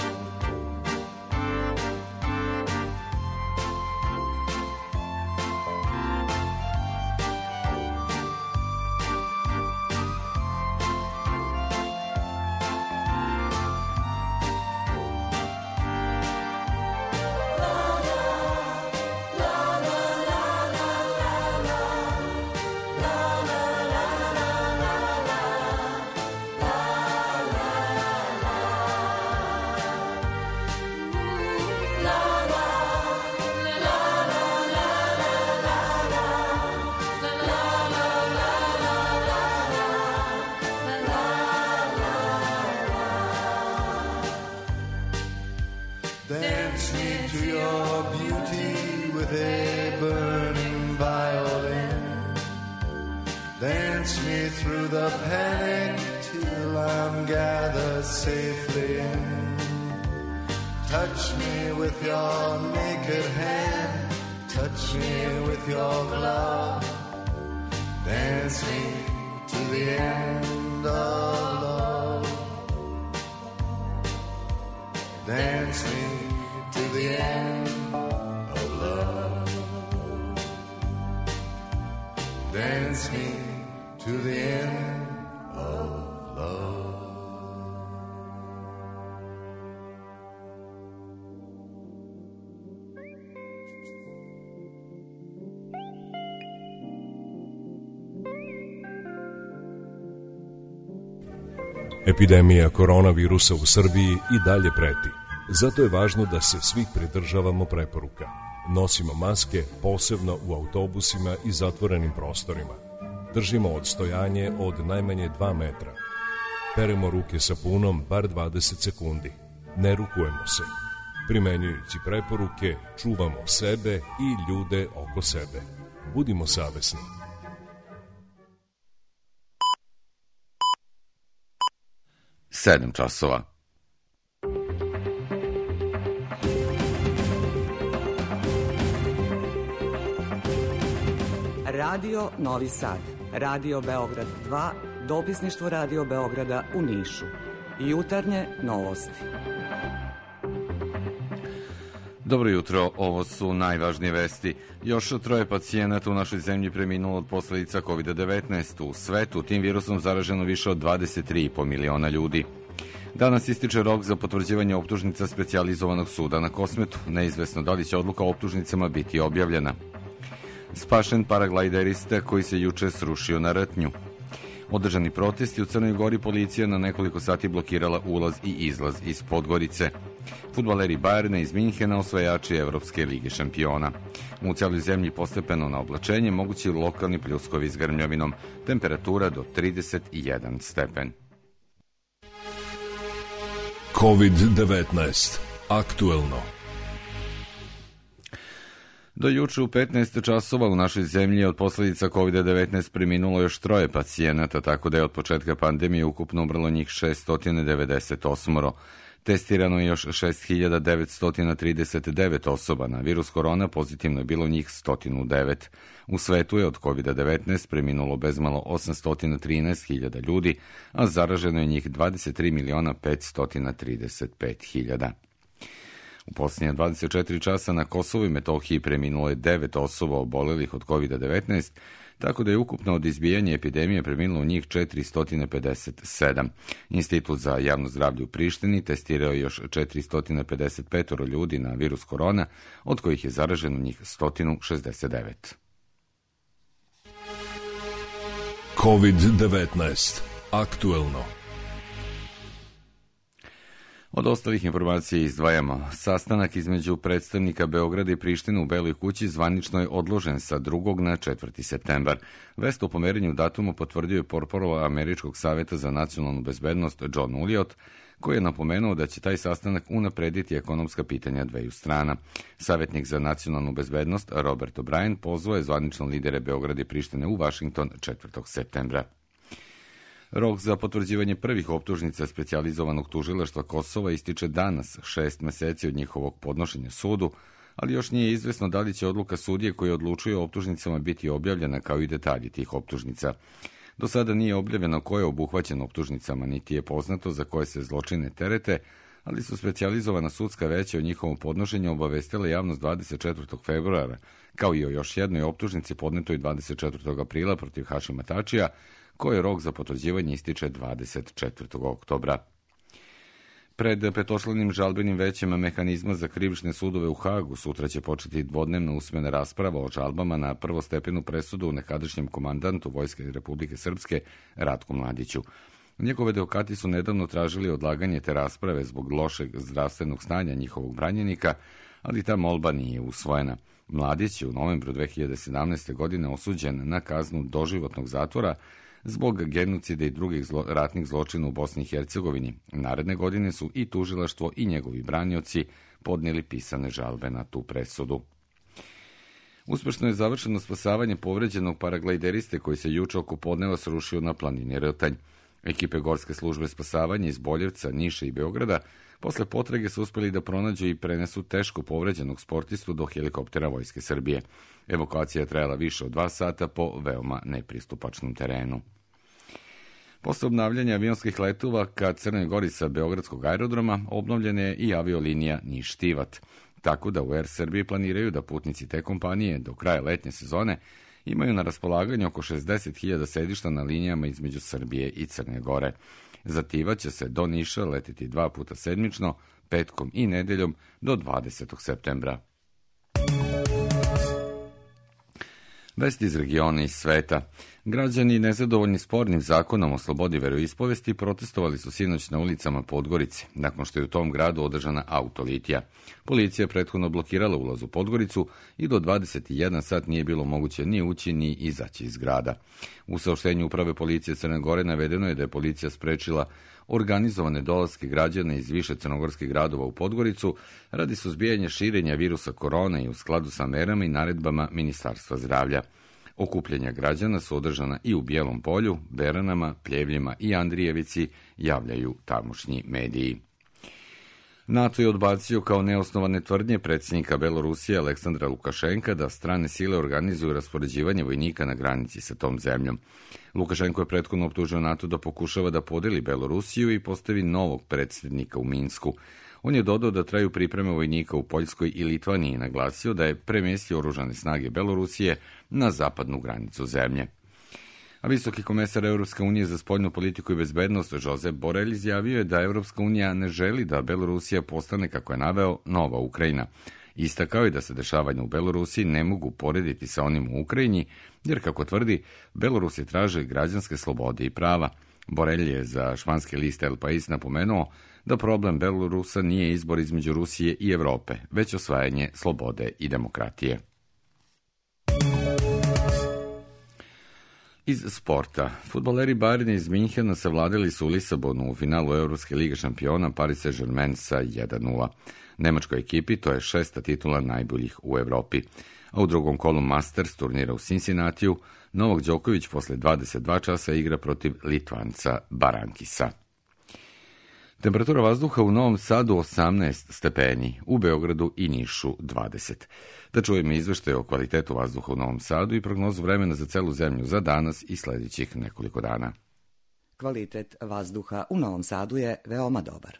Dance me to your beauty with a burning violin. Dance me through the panic till I'm gathered safely in. Touch me with your naked hand, touch me with your glove. Dance me to the end of love. Dance me to the end of love. Dance me to the end of love. Epidemija koronavirusa u Srbiji i dalje preti. Zato je važno da se svi pridržavamo preporuka. Nosimo maske, posebno u autobusima i zatvorenim prostorima. Držimo odstojanje od najmanje 2 metra. Peremo ruke sapunom bar 20 sekundi. Ne rukujemo se. Primenjujući preporuke, čuvamo sebe i ljude oko sebe. Budimo savesni. Sedam časova. Radio Novi Sad, Radio Beograd 2, dopisništvo Radio Beograda u Nišu. Jutarnje novosti. Dobro jutro, ovo su najvažnije vesti. Još 3 pacijenata u našoj zemlji preminulo od posledica COVID-19. U svetu tim virusom zaraženo više od 23,5 miliona ljudi. Danas ističe rok za potvrđivanje optužnica specijalizovanog suda na Kosmetu. Neizvesno da li će odluka o optužnicama biti objavljena. Spašen paraglajderista koji se juče srušio na Rtnju. Održani protesti u Crnoj Gori, policija na nekoliko sati blokirala ulaz i izlaz iz Podgorice. Fudbaleri Bajerna iz Minhena osvajači Evropske lige šampiona. U cijeloj zemlji postepeno na oblačenje, mogući lokalni pljuskovi s grmljavinom, temperatura do 31 stepen. COVID-19. Aktuelno. Do juče u 15 časova u našoj zemlji od posljedica COVID-19 preminulo još 3 pacijenata, tako da je od početka pandemije ukupno umrlo njih 698. Testirano je još 6.939 osoba. Na virus korona pozitivno je bilo njih 109. U svetu je od COVID-19 preminulo bezmalo 813.000 ljudi, a zaraženo je njih 23.535.000. U posljednje 24 časa na Kosovu i Metohiji preminulo je 9 osoba obolelih od COVID-19, tako da je ukupno od izbijanja epidemije preminulo u njih 457. Institut za javno zdravlje u Prištini testirao je još 455 ljudi na virus korona, od kojih je zaraženo njih 169. COVID-19. Aktuelno. Od ostalih informacija izdvajamo. Sastanak između predstavnika Beograda i Prištine u Beloj kući zvanično je odložen sa 2. na 4. septembar. Vest o pomeranju datuma potvrdio je portparol Američkog saveta za nacionalnu bezbednost John Uliot, koji je napomenuo da će taj sastanak unaprediti ekonomska pitanja dveju strana. Savjetnik za nacionalnu bezbednost Robert O'Brien pozvao je zvanično lidere Beograda i Prištine u Vašington 4. septembra. Rok za potvrđivanje prvih optužnica specijalizovanog tužilaštva Kosova ističe danas, 6 meseci od njihovog podnošenja sudu, ali još nije izvesno da li će odluka sudije koji odlučuje o optužnicama biti objavljena kao i detalji tih optužnica. Do sada nije objavljeno ko je obuhvaćen optužnicama, niti je poznato za koje se zločine terete, ali su specijalizovana sudska veća o njihovom podnošenju obavestila javnost 24. februara, kao i o još jednoj optužnici podnetoj 24. aprila protiv Hašima Tačija, koje rok za potvrđivanje ističe 24. oktobra. Pred petočlanim žalbenim većem mehanizma za krivične sudove u Hagu sutra će početi dvodnevna usmena rasprava o žalbama na prvostepenu presudu nekadašnjem komandantu Vojske Republike Srpske Ratku Mladiću. Njegovi advokati su nedavno tražili odlaganje te rasprave zbog lošeg zdravstvenog stanja njihovog branjenika, ali ta molba nije usvojena. Mladić je u novembru 2017. godine osuđen na kaznu doživotnog zatvora zbog genocida i drugih ratnih zločina u Bosni i Hercegovini. Naredne godine su i tužilaštvo i njegovi branioci podnijeli pisane žalbe na tu presudu. Uspešno je završeno spasavanje povređenog paraglajderiste koji se juče oko podneva srušio na planini Rtanj. Ekipe Gorske službe spasavanja iz Boljevca, Niša i Beograda posle potrage su uspeli da pronađu i prenesu teško povređenog sportistu do helikoptera Vojske Srbije. Evakuacija je trajala više od 2 sata po veoma nepristupačnom terenu. Posle obnavljanja avionskih letova ka Crnoj Gori sa Beogradskog aerodroma obnovljena je i aviolinija Niš-Tivat, tako da u Air Srbiji planiraju da putnici te kompanije do kraja letnje sezone imaju na raspolaganju oko 60.000 sedišta na linijama između Srbije i Crne Gore. Za Tivat će se do Niša letiti 2 puta sedmično, petkom i nedeljom do 20. septembra. Vesti iz regiona i sveta. Građani nezadovoljni spornim zakonom o slobodi veroispovesti protestovali su sinoć na ulicama Podgorice, nakon što je u tom gradu održana autolitija. Policija je prethodno blokirala ulaz u Podgoricu i do 21 sat nije bilo moguće ni ući ni izaći iz grada. U saopštenju uprave policije Crne Gore navedeno je da je policija sprečila organizovane dolaske građana iz više crnogorskih gradova u Podgoricu radi suzbijanja širenja virusa korona i u skladu sa merama i naredbama Ministarstva zdravlja. Okupljanja građana su održana i u Bijelom Polju, Beranama, Pljevljima i Andrijevici, javljaju tamošnji mediji. NATO je odbacio kao neosnovane tvrdnje predsjednika Belorusije Aleksandra Lukašenka da strane sile organizuju raspoređivanje vojnika na granici sa tom zemljom. Lukašenko je prethodno optužio NATO da pokušava da podeli Belorusiju i postavi novog predsjednika u Minsku. On je dodao da traju pripreme vojnika u Poljskoj i Litvaniji i naglasio da je premjestio oružane snage Belorusije na zapadnu granicu zemlje. A visoki komesar Europske unije za spoljnu politiku i bezbednost Josep Borrell izjavio je da Europska unija ne želi da Belorusija postane, kako je naveo, nova Ukrajina. Istakao je da se dešavanja u Belorusiji ne mogu porediti sa onim u Ukrajini, jer, kako tvrdi, Belorusi traže građanske slobode i prava. Borrell je za španski list El País napomenuo da problem Belorusa nije izbor između Rusije i Evrope, već osvajanje slobode i demokratije. Iz sporta. Fudbaleri Bayerna iz Minhena savladali su u Lisabonu u finalu Evropske lige šampiona Paris Saint-Germain sa 1:0. Nemačkoj ekipi to je 6. titula najboljih u Evropi. A u drugom kolu Masters turnira u Cincinnatiju Novak Đoković posle 22 časa igra protiv Litvanca Barankisa. Temperatura vazduha u Novom Sadu 18 stepeni, u Beogradu i Nišu 20. Da čujemo izveštaje o kvalitetu vazduha u Novom Sadu i prognozu vremena za celu zemlju za danas i sljedećih nekoliko dana. Kvalitet vazduha u Novom Sadu je veoma dobar.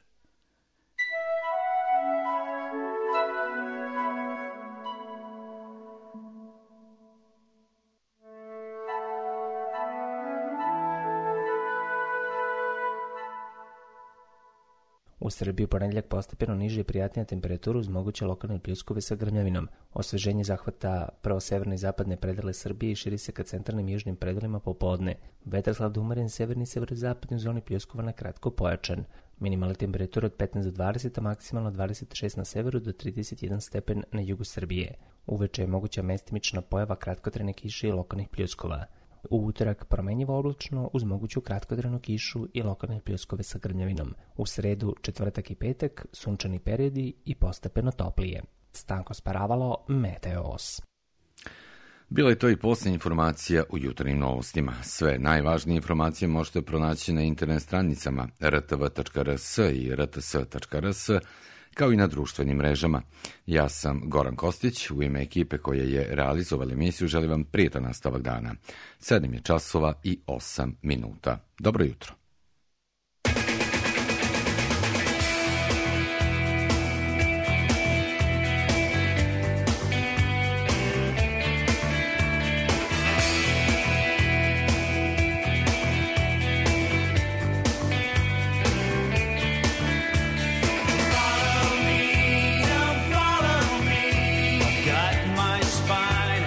U Srbiji ponedjeljak postepeno niže i prijatnija temperatura uz moguće lokalne pljuskove sa grmljavinom. Osveženje zahvata prvo severne i zapadne predele Srbije i širi se ka centralnim i južnim predelima popodne. Vetar slab umeren, severni i severozapadni u zoni pljuskova na kratko pojačan. Minimalna temperatura od 15 do 20, a maksimalno 26 na severu do 31 stepen na jugu Srbije. Uveče je moguća mestimična pojava kratkotrajne kiše i lokalnih pljuskova. U utorak promenjivo oblačno uz moguću kratkotrajnu kišu i lokalne pljuskove sa grmljavinom. U sredu, četvrtak i petak sunčani periodi i postepeno toplije. Stanko Sparavalo, Meteos. Bila je to i posljednja informacija u jutarnjim novostima. Sve najvažnije informacije možete pronaći na internet stranicama rtv.rs i rts.rs, kao i na društvenim mrežama. Ja sam Goran Kostić, u ime ekipe koja je realizovala emisiju želim vam prijetan nastavak dana. 7 je časova i 8 minuta. Dobro jutro.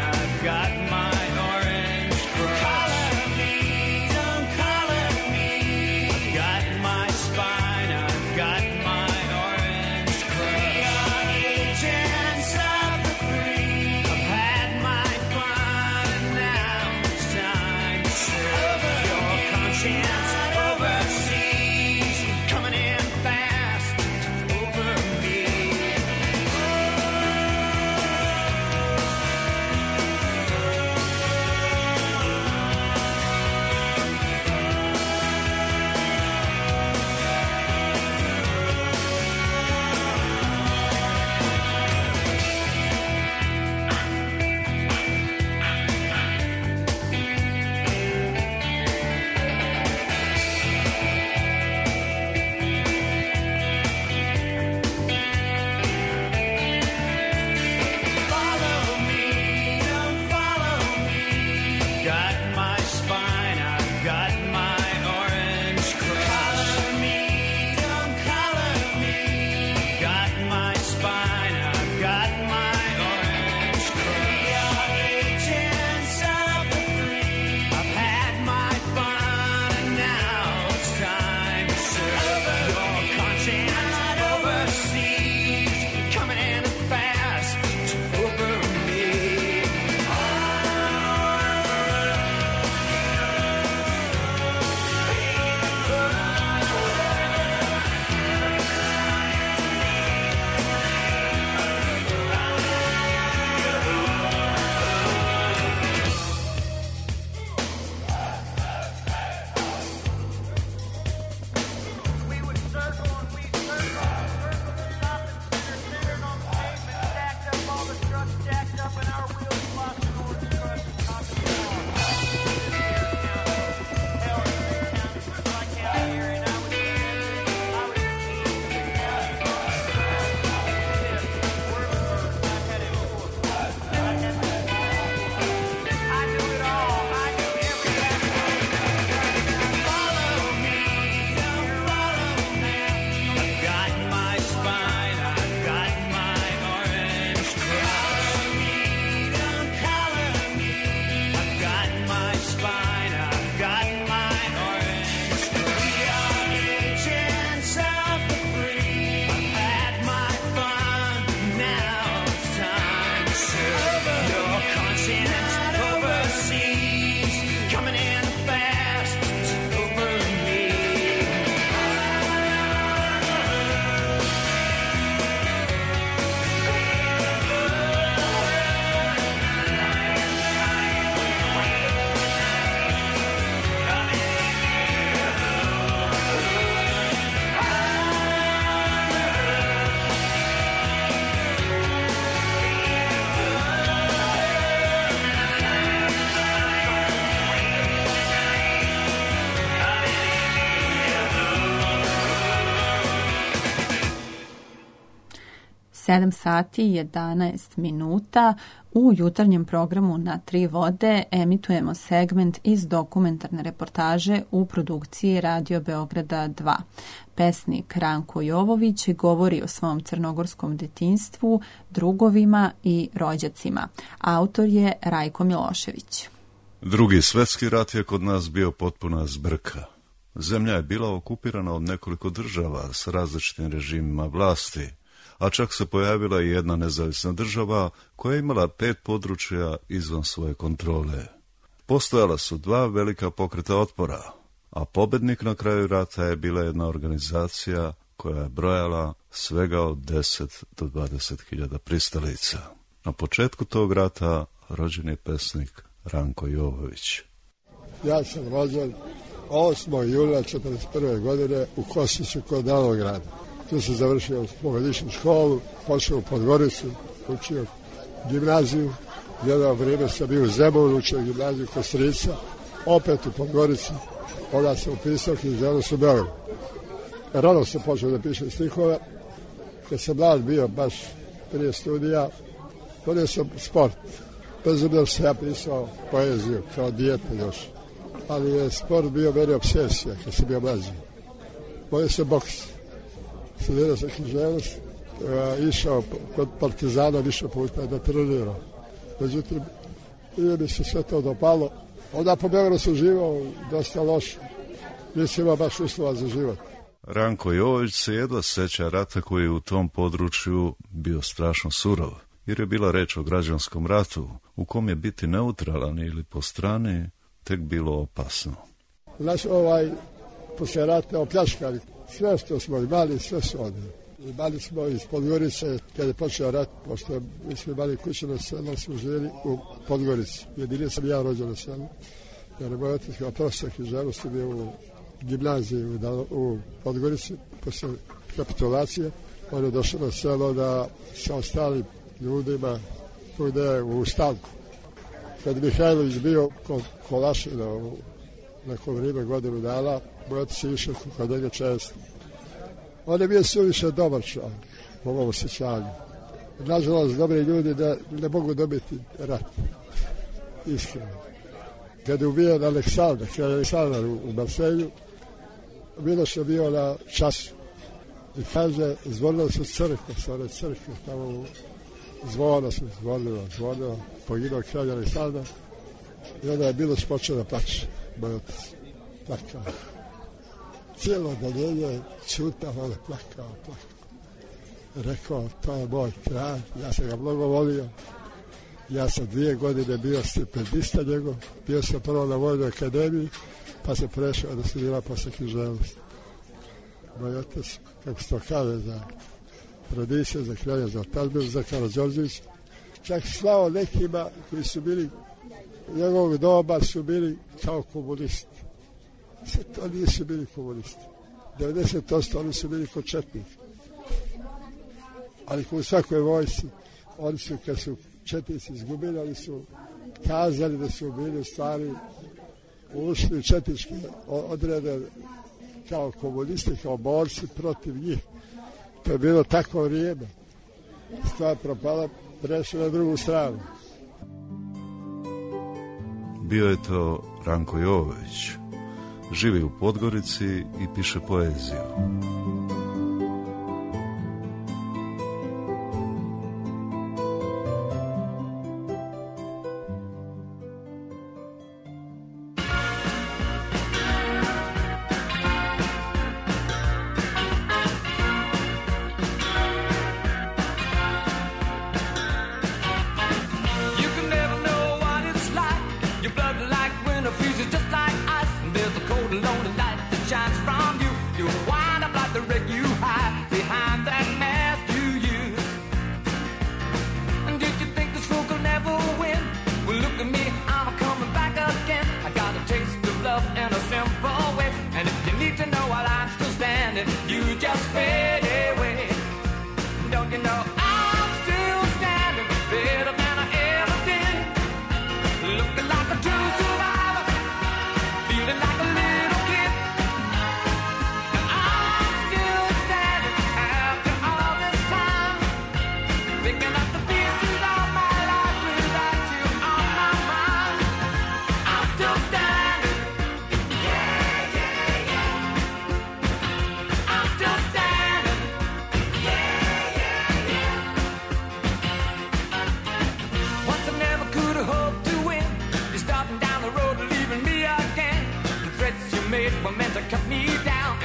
Got my orange crush. Color me, don't color me. 7 sati i 11 minuta. U jutarnjem programu Na tri vode emitujemo segment iz dokumentarne reportaže u produkciji Radio Beograda 2. Pesnik Ranko Jovović govori o svom crnogorskom detinjstvu, drugovima i rođacima. Autor je Rajko Milošević. Drugi svjetski rat je kod nas bio potpuna zbrka. Zemlja je bila okupirana od nekoliko država s različitim režimima vlasti, a čak se pojavila i jedna nezavisna država koja je imala 5 područja izvan svoje kontrole. Postojala su 2 velika pokreta otpora, a pobednik na kraju rata je bila jedna organizacija koja je brojala svega od 10 do 20.000 pristalica. Na početku tog rata rođen je pesnik Ranko Jovović. Ja sam rođen 8. jula 1941. godine u Kosiću kod Danograda. Tu sam završio pomedičnu školu, pošao u Podgoricu, učio gimnaziju. Jedno vrijeme sam bio u Zemunu, učio gimnaziju kod strica, opet u Podgorici. Onda sam upisao književnost u Beogradu. Rano sam počeo da pišem stihove. Kad sam mlad bio, baš prije studija, vodio sam sport. Bez obzira sam ja pisao poeziju, kao dijete još. Ali je sport bio meni obsesija kad sam bio mlađi. Vodio sam boks. Studirao sam književnost, išao kod Partizana više puta da trenirao. Međutim, nije mi se sve to dopalo. Onda po Beogradu sam živao dosta loše. Nisam imao baš uslova za život. Ranko Jovović se jedva seća rata koji je u tom području bio strašno surov, jer je bila reč o građanskom ratu, u kom je biti neutralan ili po strani tek bilo opasno. Naš poslije rata opljačkali. Sve što smo imali, sve su odnijeli. Imali smo iz Podgorice, kada je počeo rat, pošto mi smo imali kuću na selu, smo živjeli u Podgorici. Jedini sam ja rođen na selu, jer je moj otac kao profesor književnosti bio u gimnaziji u Podgorici, posle kapitulacije. On je došao na selo da sa ostalim ljudima bude u stanku. Kad Mihajlović bio kod Kolašina u neko vrijeme, godinu dana, moj otac je išao kod njega često. On je bio suviše dobar čovjek po ovom osjećanju. Nažalost, dobri ljudi ne mogu dobiti rat. Iskreno. Kad je ubijen Aleksandar u Marselju, Miloš je bio na času. I kaže, zvonile su crkve, s one crkve, tamo zvona su zvonila, poginuo kralj Aleksandar. I onda je Miloš počeo da plače, moj otac. Plakao. Cijelo daljenje čutao, ali plakao. Rekao, to je moj kralj, ja sam ga mnogo volio. Ja sam 2 godine bio stipendista njegov, bio sam prvo na Vojnoj akademiji, pa sam prešao da studirao posle književnosti. Moj otac, kako se to kaže, za tradicije, za kralja, za otadbinu, za Karađorđević, čak slao nekima koji su bili njegovog doba, su bili kao komunisti. Sve to nisu bili komunisti. 90% oni su bili kod četnika. Ali u svakoj vojsci, oni su, kad su četnici izgubili, oni su kazali da su bili u stvari ušli u četnički odrede kao komunisti, kao borci protiv njih. To je bilo tako vrijeme. Stvar propala, prešli na drugu stranu. Bio je to Ranko Jovović. Živi u Podgorici i piše poeziju.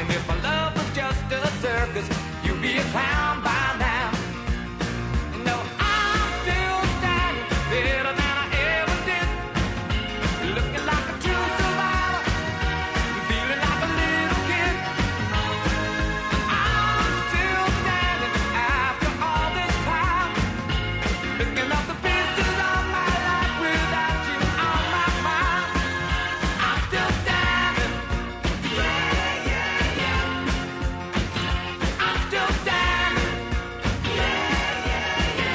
And if my love was just a circus, you'd be a clown by now. No, I'm still standing better than I ever did. Looking like a true survivor, feeling like a little kid. I'm still standing after all this time, picking up the pieces of my life without you on my mind. I'm still standing. Yeah, yeah, yeah. I'm still standing. Yeah, yeah, yeah.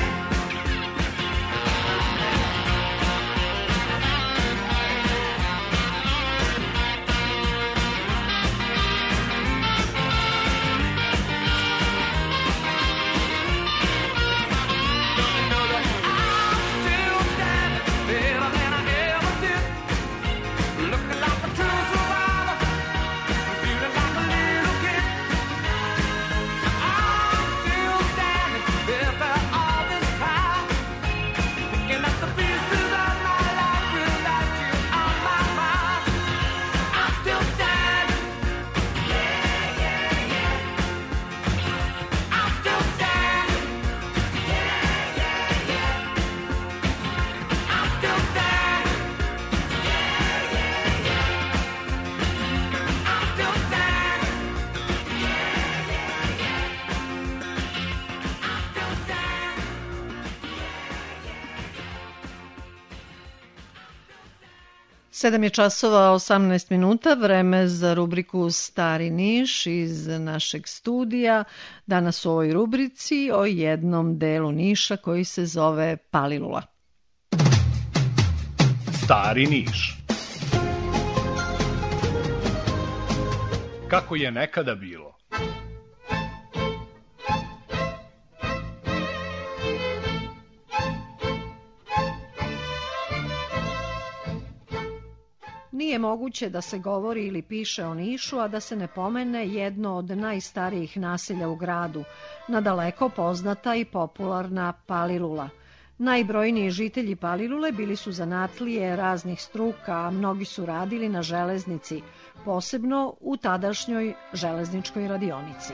Still standing better than I ever did. Looking like a true survivor, feeling like a little kid. I'm still standing after all this time, picking up the pieces of my life without you on my mind. I'm still standing. Yeah, yeah, yeah. I'm still standing. Yeah, yeah, yeah. I'm still standing. Yeah, yeah, yeah. I'm still standing. Yeah, yeah, yeah. I'm still standing. 7 je časova 18 minuta, vreme za rubriku Stari Niš iz našeg studija. Danas u ovoj rubrici o jednom delu Niša koji se zove Palilula. Stari Niš. Kako je nekada bilo? Nije moguće da se govori ili piše o Nišu, a da se ne pomene jedno od najstarijih naselja u gradu, nadaleko poznata i popularna Palilula. Najbrojniji žitelji Palilule bili su zanatlije raznih struka, a mnogi su radili na železnici, posebno u tadašnjoj železničkoj radionici.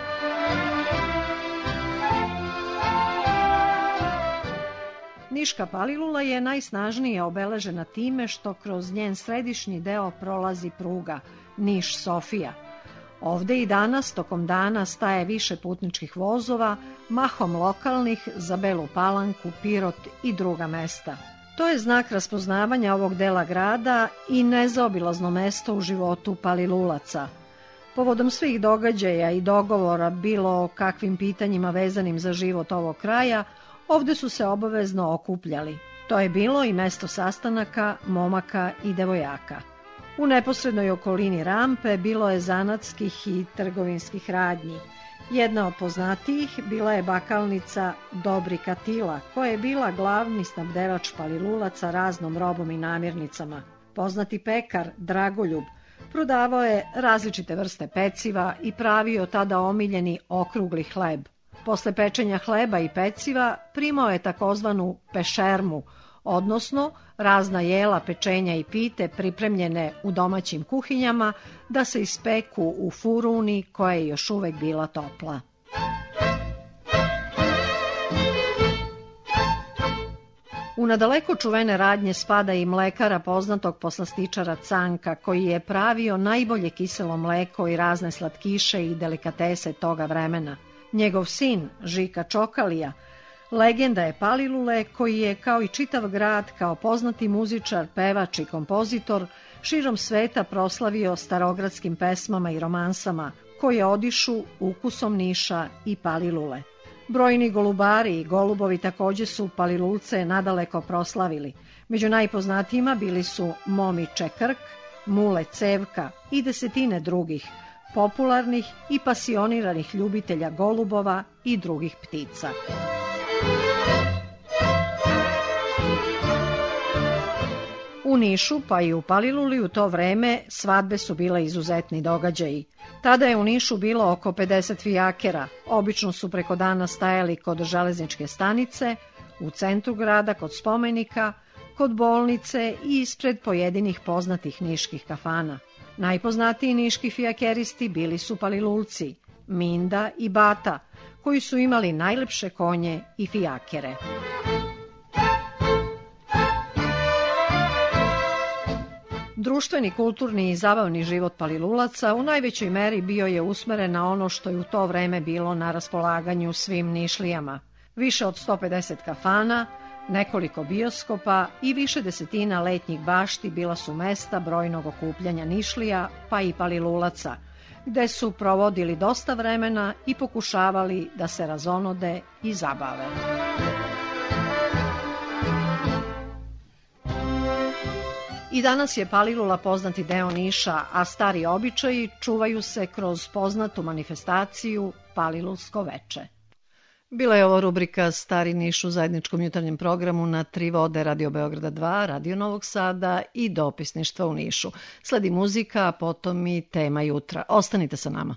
Niška Palilula je najsnažnije obeležena time što kroz njen središnji deo prolazi pruga Niš-Sofija. Ovde i danas tokom dana staje više putničkih vozova, mahom lokalnih za Belu Palanku, Pirot i druga mesta. To je znak raspoznavanja ovog dela grada i nezaobilazno mesto u životu Palilulaca. Povodom svih događaja i dogovora bilo o kakvim pitanjima vezanim za život ovog kraja, ovde su se obavezno okupljali. To je bilo i mesto sastanaka momaka i devojaka. U neposrednoj okolini rampe bilo je zanatskih i trgovinskih radnji. Jedna od poznatijih bila je bakalnica Dobri Katila, koja je bila glavni snabdevač Palilulaca raznom robom i namirnicama. Poznati pekar Dragoljub prodavao je različite vrste peciva i pravio tada omiljeni okrugli hleb. Posle pečenja hleba i peciva primao je takozvanu pešermu, odnosno razna jela, pečenja i pite pripremljene u domaćim kuhinjama da se ispeku u furuni koja je još uvek bila topla. U nadaleko čuvene radnje spada i mlekara poznatog poslastičara Canka, koji je pravio najbolje kiselo mleko i razne slatkiše i delikatese toga vremena. Njegov sin, Žika Čokalija, legenda je Palilule, koji je kao i čitav grad, kao poznati muzičar, pevač i kompozitor, širom sveta proslavio starogradskim pesmama i romansama, koje odišu ukusom Niša i Palilule. Brojni golubari i golubovi takođe su Palilulce nadaleko proslavili. Među najpoznatijima bili su Momiče Krk, Mule Cevka i desetine drugih, popularnih i pasioniranih ljubitelja golubova i drugih ptica. U Nišu, pa i u Paliluli u to vreme, svadbe su bile izuzetni događaji. Tada je u Nišu bilo oko 50 fijakera, obično su preko dana stajali kod železničke stanice, u centru grada kod spomenika, kod bolnice i ispred pojedinih poznatih niških kafana. Najpoznatiji niški fijakeristi bili su Palilulci, Minda i Bata, koji su imali najlepše konje i fijakere. Društveni, kulturni i zabavni život Palilulaca u najvećoj meri bio je usmeren na ono što je u to vreme bilo na raspolaganju svim Nišlijama. Više od 150 kafana, nekoliko bioskopa i više desetina letnjih bašti bila su mesta brojnog okupljanja Nišlija, pa i Palilulaca, gde su provodili dosta vremena i pokušavali da se razonode i zabave. I danas je Palilula poznati deo Niša, a stari običaji čuvaju se kroz poznatu manifestaciju Palilulsko veče. Bila je ovo rubrika Stari Niš u zajedničkom jutarnjem programu na Tri vode, Radio Beograda 2, Radio Novog Sada i Dopisništva u Nišu. Sledi muzika, a potom i tema jutra. Ostanite sa nama.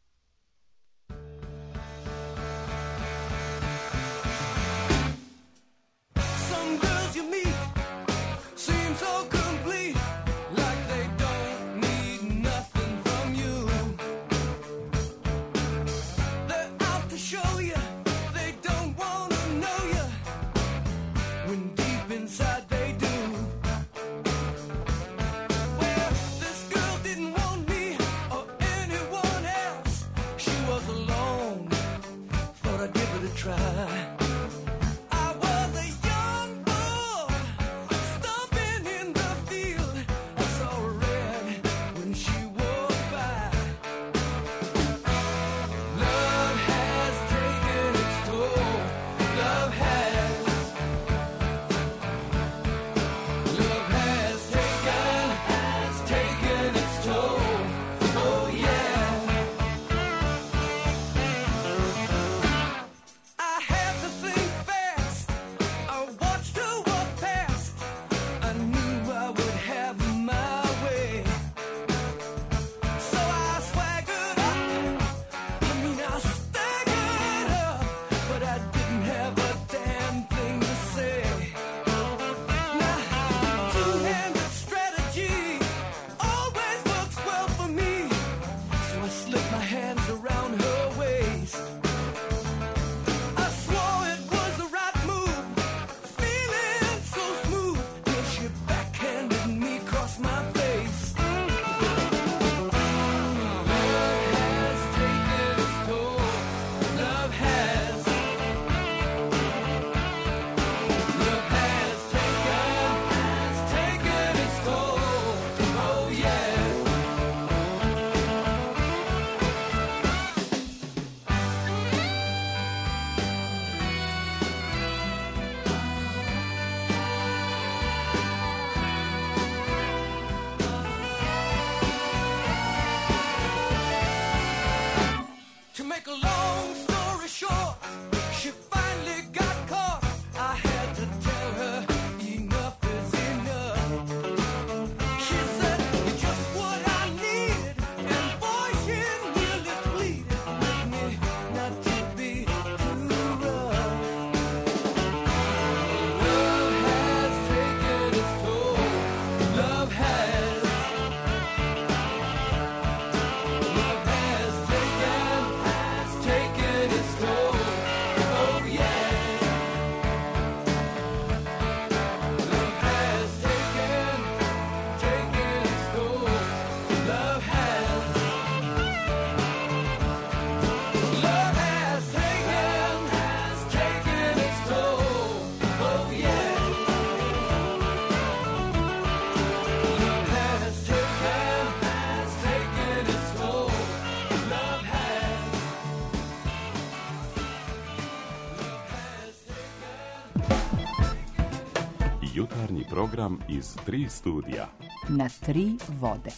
Jutarnji program iz 3 studija. Na 3 vode.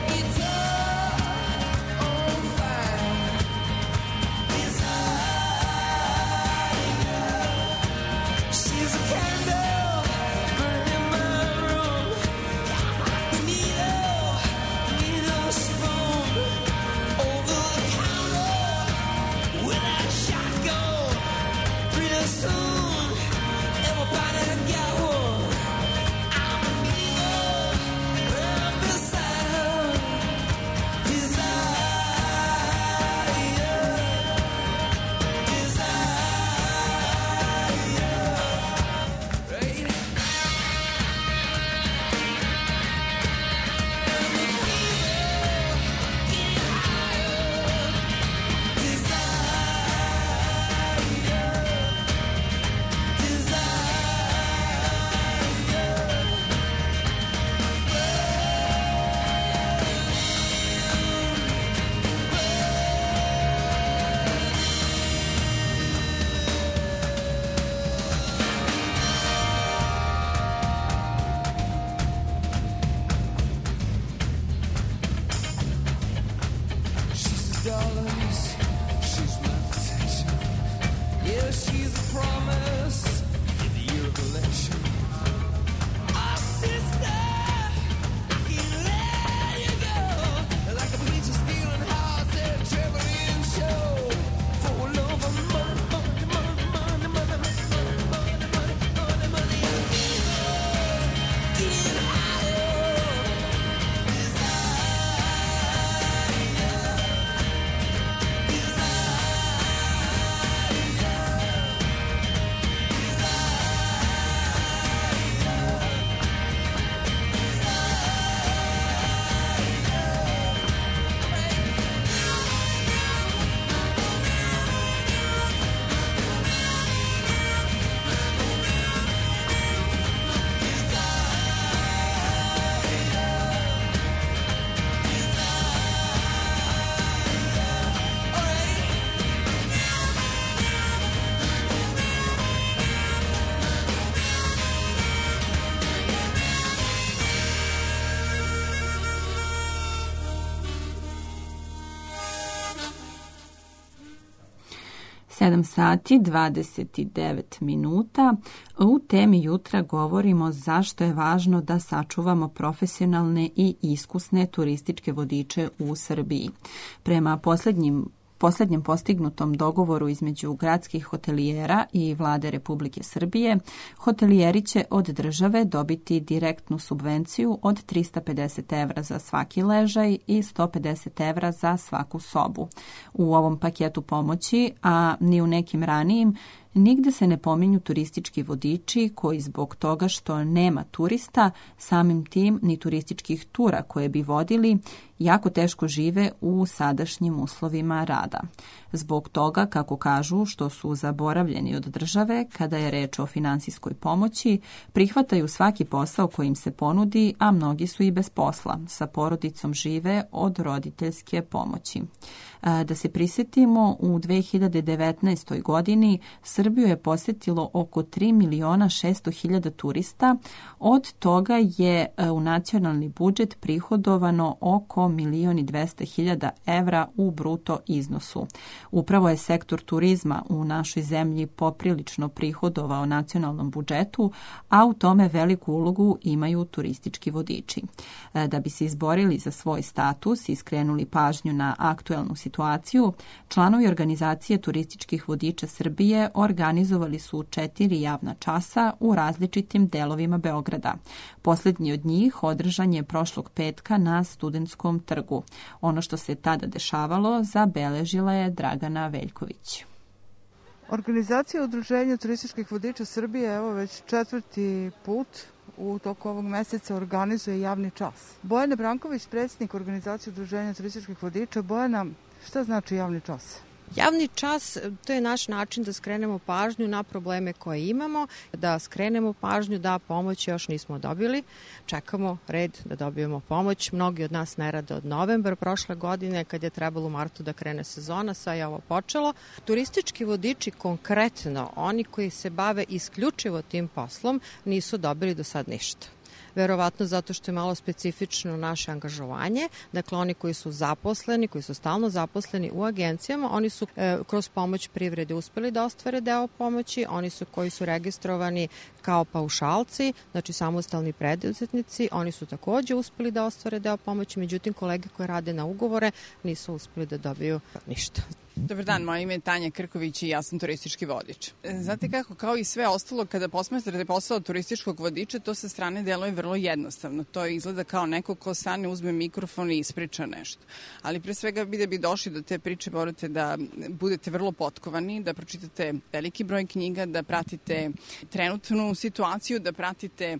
Desire 7 sati 29 minuta. U temi jutra govorimo zašto je važno da sačuvamo profesionalne i iskusne turističke vodiče u Srbiji. Prema posljednjem postignutom dogovoru između gradskih hotelijera i Vlade Republike Srbije, hotelijeri će od države dobiti direktnu subvenciju od 350 evra za svaki ležaj i 150 evra za svaku sobu. U ovom paketu pomoći, a ni u nekim ranijim, nigde se ne pominju turistički vodiči koji zbog toga što nema turista, samim tim ni turističkih tura koje bi vodili, jako teško žive u sadašnjim uslovima rada. Zbog toga, kako kažu, što su zaboravljeni od države kada je reč o finansijskoj pomoći, prihvataju svaki posao koji im se ponudi, a mnogi su i bez posla. Sa porodicom žive od roditeljske pomoći. Da se prisjetimo, u 2019. godini Srbiju je posjetilo oko 3.600.000 turista, od toga je u nacionalni budžet prihodovano oko 1.200.000 evra u bruto iznosu. Upravo je sektor turizma u našoj zemlji poprilično prihodovao nacionalnom budžetu, a u tome veliku ulogu imaju turistički vodiči. Da bi se izborili za svoj status i skrenuli pažnju na aktuelnu situaciju, članovi organizacije turističkih vodiča Srbije organizovali su 4 javna časa u različitim delovima Beograda. Posljednji od njih održan je prošlog petka na Studentskom trgu. Ono što se tada dešavalo zabeležila je Dragana Veljković. Organizacija Udruženja turističkih vodiča Srbije evo već 4. put u toku ovog meseca organizuje javni čas. Bojana Branković, predsjednik Organizacije Udruženja turističkih vodiča. Bojana, šta znači javni čas? Javni čas, to je naš način da skrenemo pažnju na probleme koje imamo, da skrenemo pažnju da pomoć još nismo dobili. Čekamo red da dobijemo pomoć. Mnogi od nas ne rade od novembra prošle godine, kad je trebalo u martu da krene sezona, sad je ovo počelo. Turistički vodiči konkretno, oni koji se bave isključivo tim poslom, nisu dobili do sad ništa. Verovatno zato što je malo specifično naše angažovanje. Dakle, oni koji su zaposleni, koji su stalno zaposleni u agencijama, oni su kroz pomoć privrede uspeli da ostvare deo pomoći, oni su koji su registrovani kao paušalci, znači samostalni preduzetnici, oni su takođe uspeli da ostvare deo pomoći, međutim kolege koje rade na ugovore nisu uspeli da dobiju ništa. Dobar dan, moje ime je Tanja Krković i ja sam turistički vodič. Znate kako, kao i sve ostalo, kada posmatrate posao turističkog vodiča, to sa strane deluje vrlo jednostavno. To izgleda kao neko ko stane, uzme mikrofon i ispriča nešto. Ali pre svega da bi došli do te priče morate da budete vrlo potkovani, da pročitate veliki broj knjiga, da pratite trenutnu situaciju, da pratite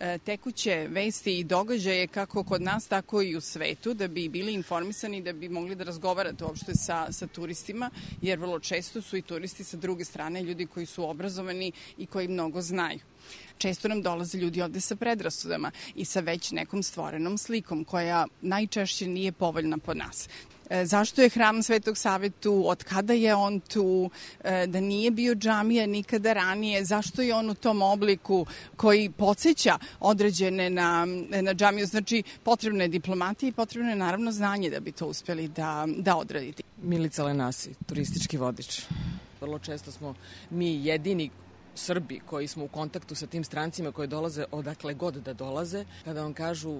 tekuće vesti i događaje kako kod nas, tako i u svetu, da bi bili informisani, da bi mogli da razgovarate uopšte sa turistima, jer vrlo često su i turisti sa druge strane ljudi koji su obrazovani i koji mnogo znaju. Često nam dolaze ljudi ovde sa predrasudama i sa već nekom stvorenom slikom koja najčešće nije povoljna po nas. Zašto je hram Svetog Save tu, od kada je on tu, da nije bio džamija nikada ranije, zašto je on u tom obliku koji podsjeća određene na džamiju. Znači, potrebna je diplomatija i potrebno je naravno znanje da bi to uspeli da odraditi. Milica Lenasi, turistički vodič. Vrlo često smo mi jedini Srbi koji smo u kontaktu sa tim strancima koji dolaze odakle god da dolaze, kada vam kažu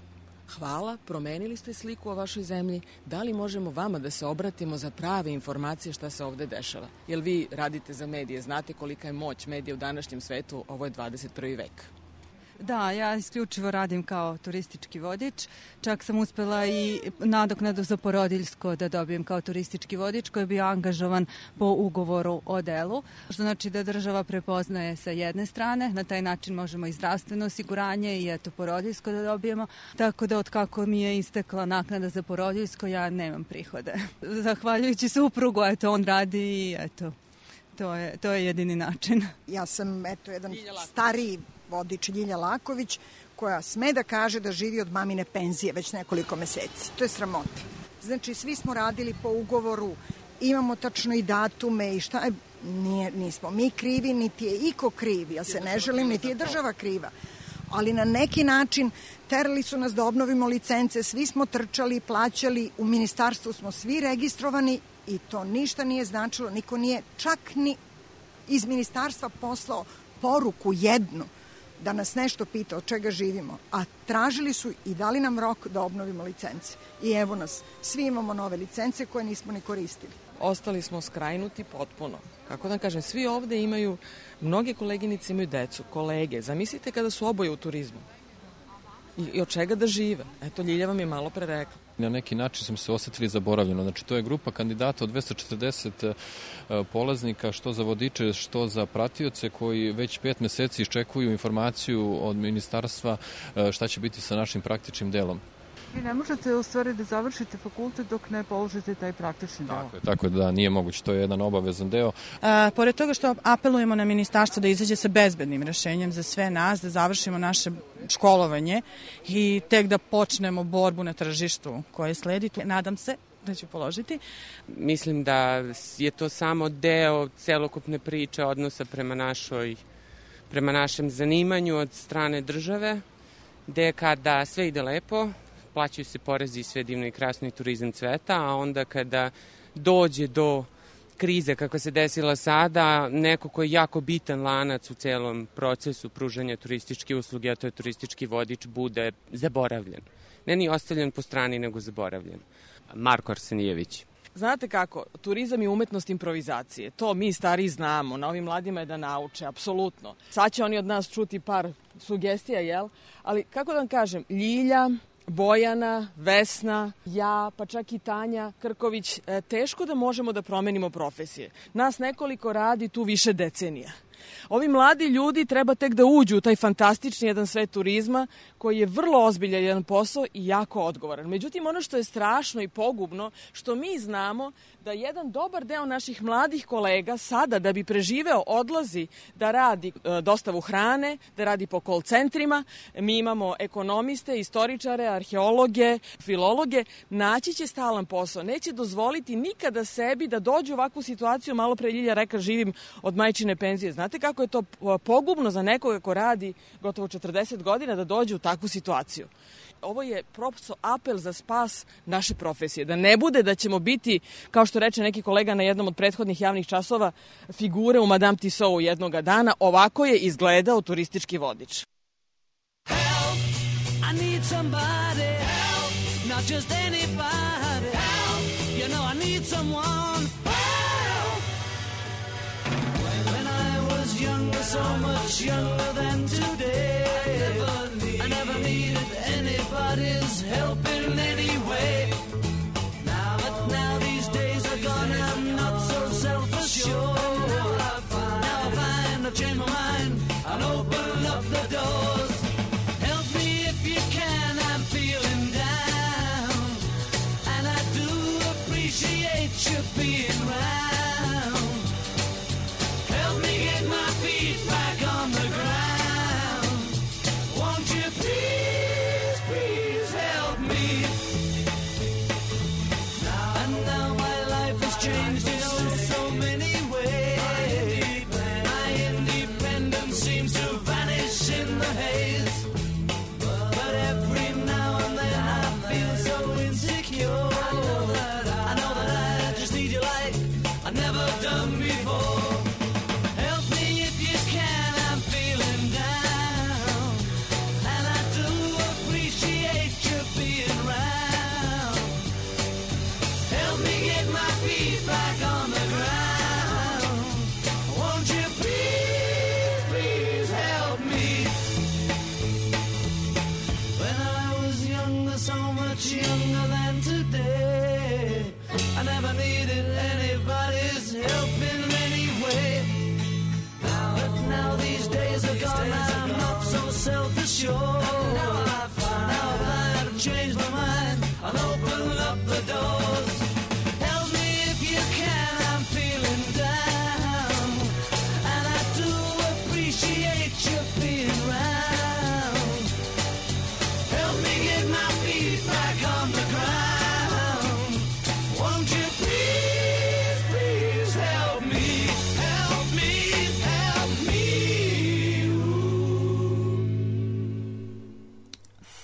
hvala, promenili ste sliku o vašoj zemlji, da li možemo vama da se obratimo za prave informacije šta se ovde dešava? Jer vi radite za medije, znate kolika je moć medija u današnjem svetu, ovo je 21. vek. Da, ja isključivo radim kao turistički vodič. Čak sam uspela i nadoknadu za porodiljsko da dobijem kao turistički vodič koji je bio angažovan po ugovoru o delu. Što znači da država prepoznaje sa jedne strane, na taj način možemo i zdravstveno osiguranje i eto porodiljsko da dobijemo. Tako da od kako mi je istekla naknada za porodiljsko, ja nemam prihode. Zahvaljujući suprugu, eto on radi i eto, to je jedini način. Ja sam jedan stariji vodič Ljilja Laković, koja sme da kaže da živi od mamine penzije već nekoliko meseci. To je sramota. Znači, svi smo radili po ugovoru, imamo tačno i datume i šta je, nismo mi krivi, niti je iko kriv, ja se ne želim, niti je država kriva. Ali na neki način terali su nas da obnovimo licence, svi smo trčali, plaćali, u ministarstvu smo svi registrovani i to ništa nije značilo, niko nije čak ni iz ministarstva poslao poruku jednu da nas nešto pita od čega živimo, a tražili su i dali nam rok da obnovimo licence. I evo nas, svi imamo nove licence koje nismo ni koristili. Ostali smo skrajnuti potpuno. Kako da kažem, svi ovde imaju, mnoge koleginice imaju decu, kolege. Zamislite kada su oboje u turizmu. I od čega da žive. Eto, Ljilja vam je malo pre rekla. Na neki način smo se osetili zaboravljeno. Znači, to je grupa kandidata od 240 polaznika, što za vodiče, što za pratioce, koji već 5 meseci iščekuju informaciju od ministarstva šta će biti sa našim praktičnim delom. Vi ne možete u stvari da završite fakultet dok ne položite taj praktični deo. Tako je da nije moguće, to je jedan obavezan deo. Pored toga što apelujemo na ministarstvo da izađe sa bezbednim rešenjem za sve nas, da završimo naše školovanje i tek da počnemo borbu na tržištu koje sledi, nadam se da ću položiti. Mislim da je to samo deo celokupne priče odnosa prema našem zanimanju od strane države, gde kada sve ide lepo, plaćaju se porezi i sve divno i krasno i turizam cveta, a onda kada dođe do krize kakva se desila sada, neko ko je jako bitan lanac u celom procesu pružanja turističke usluge, a to je turistički vodič, bude zaboravljen. Ne ni ostavljen po strani, nego zaboravljen. Marko Arsenijević. Znate kako, turizam je umetnost improvizacije. To mi stari znamo, na ovim mladima je da nauče, apsolutno. Sad će oni od nas čuti par sugestija, jel? Ali kako da vam kažem, Ljilja, Bojana, Vesna, ja, pa čak i Tanja Krković, teško da možemo da promenimo profesije. Nas nekoliko radi tu više decenija. Ovi mladi ljudi treba tek da uđu u taj fantastični jedan svet turizma koji je vrlo ozbiljan jedan posao i jako odgovoran. Međutim, ono što je strašno i pogubno, što mi znamo da jedan dobar deo naših mladih kolega sada da bi preživeo odlazi da radi dostavu hrane, da radi po call centrima. Mi imamo ekonomiste, istoričare, arheologe, filologe. Naći će stalan posao. Neće dozvoliti nikada sebi da dođe u ovakvu situaciju. Malo pre Ljilja reka živim od majčine penzije. Znate kako je to pogubno za nekoga ko radi gotovo 40 godina da dođe u takvu situaciju. Ovo je prosto apel za spas naše profesije. Da ne bude da ćemo biti, kao što reče neki kolega na jednom od prethodnih javnih časova, figure u Madame Tussauds jednoga dana. Ovako je izgledao turistički vodič. Help, I need somebody, help, not just anybody, help, you know I need someone, help. When I was younger, so much younger than today, I never needed anybody's help in any way. Now these days are gone, I'm not so self-assured. Now I find I've changed my mind and open up the doors. Help me if you can, I'm feeling down, and I do appreciate you being round. Help me get my feet back on the ground. Won't you please help me? And now my life has changed in so many ways. My independence seems to vanish in the haze. But every now and then I feel so insecure. I know that I just need you like I've never done before. Help me if you can, I'm feeling down, and I do appreciate you being round. Help me get my feet back on the ground. Won't you please help me? When I was younger, so much younger than today, I never needed anybody's help in any way. But now these days are gone, I'm not so self-assured. Now I find I've changed my mind and open up the doors. Help me if you can, I'm feeling down, and I do appreciate you being round. Help me get my feet back on the ground. Won't you please help me? Help me, help me.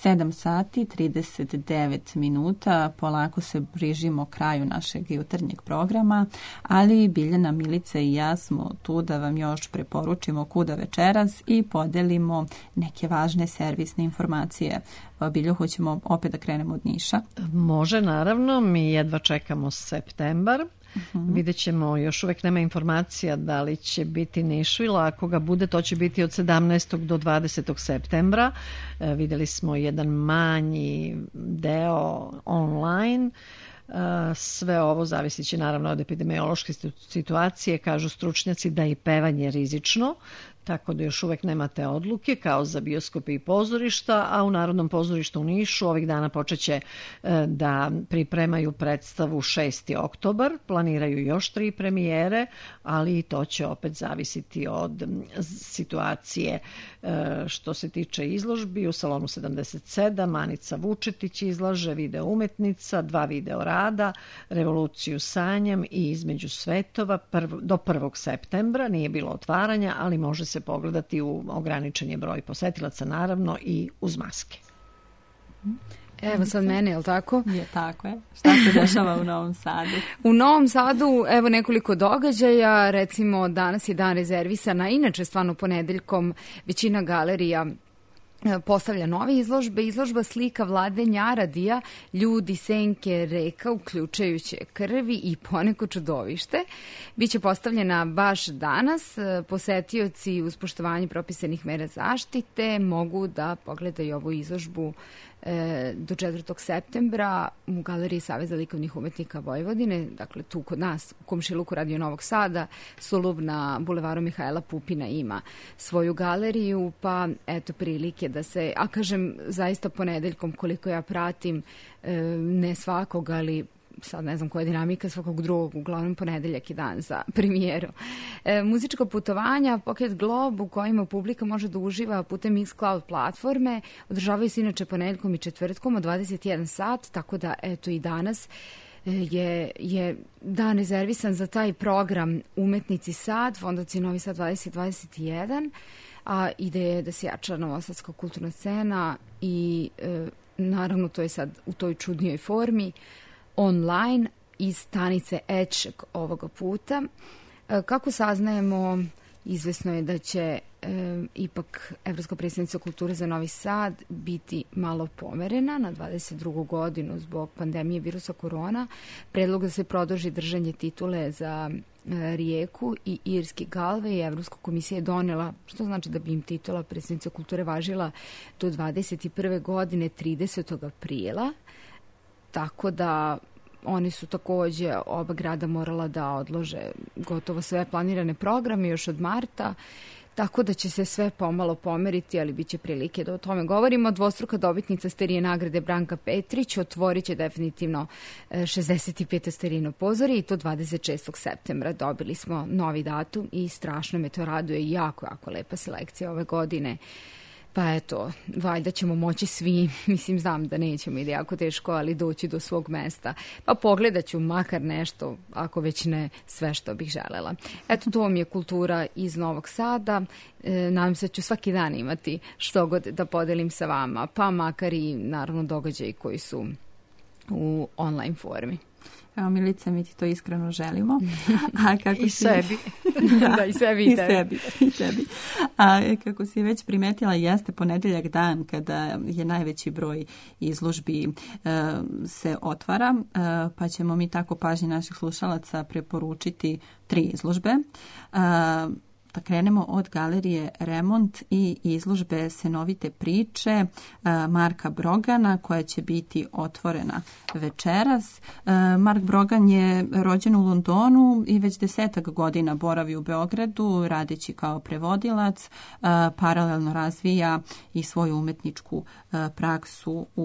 7 sati 39 minuta, polako se bližimo kraju našeg jutarnjeg programa, ali Biljana, Milica i ja smo tu da vam još preporučimo kuda večeras i podelimo neke važne servisne informacije. Biljo, hoćemo opet da krenemo od Niša? Može, naravno, mi jedva čekamo septembar. Vidjet ćemo, još uvek nema informacija da li će biti Nišvil, a ako ga bude, to će biti od 17. do 20. septembra. Vidjeli smo jedan manji deo online. Sve ovo zavisit će naravno od epidemiološke situacije. Kažu stručnjaci da je i pevanje rizično, tako da još uvek nemate odluke kao za bioskope i pozorišta, a u Narodnom pozorištu u Nišu ovih dana počeće da pripremaju predstavu 6. oktobar, planiraju još 3 premijere, ali to će opet zavisiti od situacije što se tiče izložbi. U salonu 77 Anica Vučetić izlaže, video umetnica, 2 video rada, Revoluciju sanjam i Između svetova do 1. septembra. Nije bilo otvaranja, ali može se pogledati u ograničen je broj posetilaca, naravno i uz maske. Evo sad mene, je li tako? Je, tako je. Šta se dešava u Novom Sadu? U Novom Sadu, evo nekoliko događaja, recimo danas je dan rezervisana, inače stvarno ponedeljkom većina galerija postavlja nove izložbe. Izložba slika Vlade Njaradija, Ljudi, senke, reka, uključujuće krvi i poneko čudovište. Biće postavljena baš danas. Posetioci uz poštovanje propisanih mera zaštite mogu da pogledaju ovu izložbu do 4. septembra u Galeriji Saveza likovnih umetnika Vojvodine, dakle tu kod nas u komšiluku Radio Novog Sada. Sulub na bulevaru Mihajla Pupina ima svoju galeriju, pa eto prilike da se, a kažem zaista ponedeljkom koliko ja pratim, ne svakog, ali sad ne znam koja je dinamika, svakog drugog, uglavnom ponedeljak je dan za premijeru. Muzička putovanja, Pocket Globe, u kojima publika može da uživa putem Mixcloud platforme, održavaju se inače ponedeljkom i četvrtkom od 21 sat, tako da eto i danas je dan rezervisan za taj program Umetnici Sad, Fondacije Novi Sad 2021, a ideja je da se jača novosadska kulturna scena i naravno to je sad u toj čudnijoj formi online iz stanice Eček ovoga puta. Kako saznajemo, izvesno je da će ipak Evropska predsjednica kulture za Novi Sad biti malo pomerena na 22. godinu zbog pandemije virusa korona. Predlog da se produži držanje titule za Rijeku i Irski Galve i Evropska komisija je donela, što znači da bi im titula predsjednica kulture važila do 21. godine 30. aprila. Tako da oni su takođe oba grada morala da odlože gotovo sve planirane programe još od marta, tako da će se sve pomalo pomeriti, ali bit će prilike da o tome govorimo. Dvostruka dobitnica Sterije nagrade Branka Petrić otvorit će definitivno 65. Sterijino pozorje i to 26. septembra. Dobili smo novi datum i strašno me to raduje, jako, jako lepa selekcija ove godine. Pa eto, valjda ćemo moći svi, mislim znam da nećemo, ide jako teško, ali doći do svog mesta. Pa pogledat ću makar nešto, ako već ne sve što bih želela. Eto, to mi je kultura iz Novog Sada. Nadam se da ću svaki dan imati što god da podelim sa vama, pa makar i naravno događaji koji su u online formi. Evo, Milica, mi ti to iskreno želimo. A kako I sebi. Da, i sebi i tebi. I tebi. A kako si već primetila, jeste ponedeljak dan kada je najveći broj izložbi se otvara, pa ćemo mi tako pažnji naših slušalaca preporučiti 3 izložbe. Da krenemo od galerije Remont i izložbe Senovite priče Marka Brogana, koja će biti otvorena večeras. Mark Brogan je rođen u Londonu i već 10 godina boravi u Beogradu, radeći kao prevodilac, paralelno razvija i svoju umetničku praksu u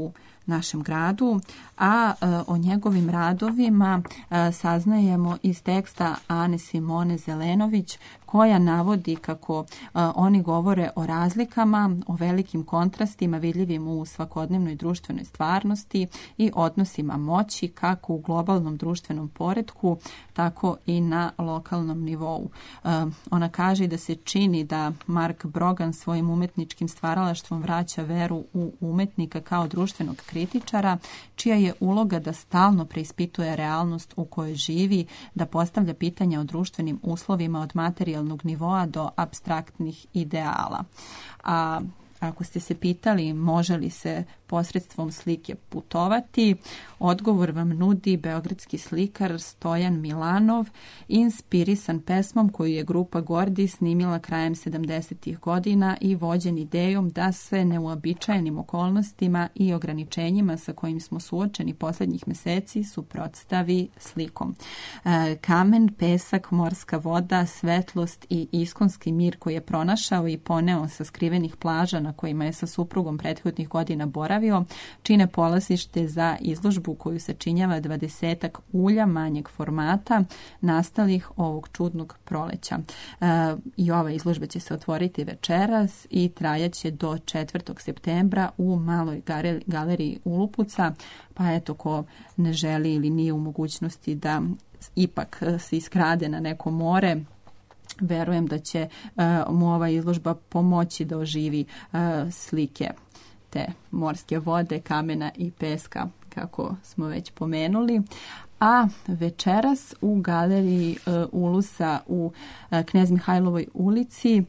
našem gradu, a o njegovim radovima saznajemo iz teksta Ane Simone Zelenović, koja navodi kako oni govore o razlikama, o velikim kontrastima vidljivim u svakodnevnoj društvenoj stvarnosti i odnosima moći kako u globalnom društvenom poretku, tako i na lokalnom nivou. Ona kaže da se čini da Mark Brogan svojim umetničkim stvaralaštvom vraća veru u umetnika kao društvenog kritičara, čija je uloga da stalno preispituje realnost u kojoj živi, da postavlja pitanja o društvenim uslovima od materijalnog nivoa do apstraktnih ideala. A ako ste se pitali može li se posredstvom slike putovati, odgovor vam nudi beogradski slikar Stojan Milanov, inspirisan pesmom koju je grupa Gordi snimila krajem 70. godina i vođen idejom da se neuobičajenim okolnostima i ograničenjima sa kojim smo suočeni posljednjih meseci suprotstavi slikom. Kamen, pesak, morska voda, svetlost i iskonski mir koji je pronašao i poneo sa skrivenih plaža na kojima je sa suprugom prethodnih godina boravio, čine polazište za izložbu koju sačinjava 20-ak ulja manjeg formata nastalih ovog čudnog proleća. I ova izložba će se otvoriti večeras i trajaće do 4. septembra u maloj galeriji Ulupuca, pa eto ko ne želi ili nije u mogućnosti da ipak se iskrade na neko more, verujem da će mu ova izložba pomoći da oživi slike te morske vode, kamena i peska, kako smo već pomenuli. A večeras u galeriji Ulusa u Knez Mihajlovoj ulici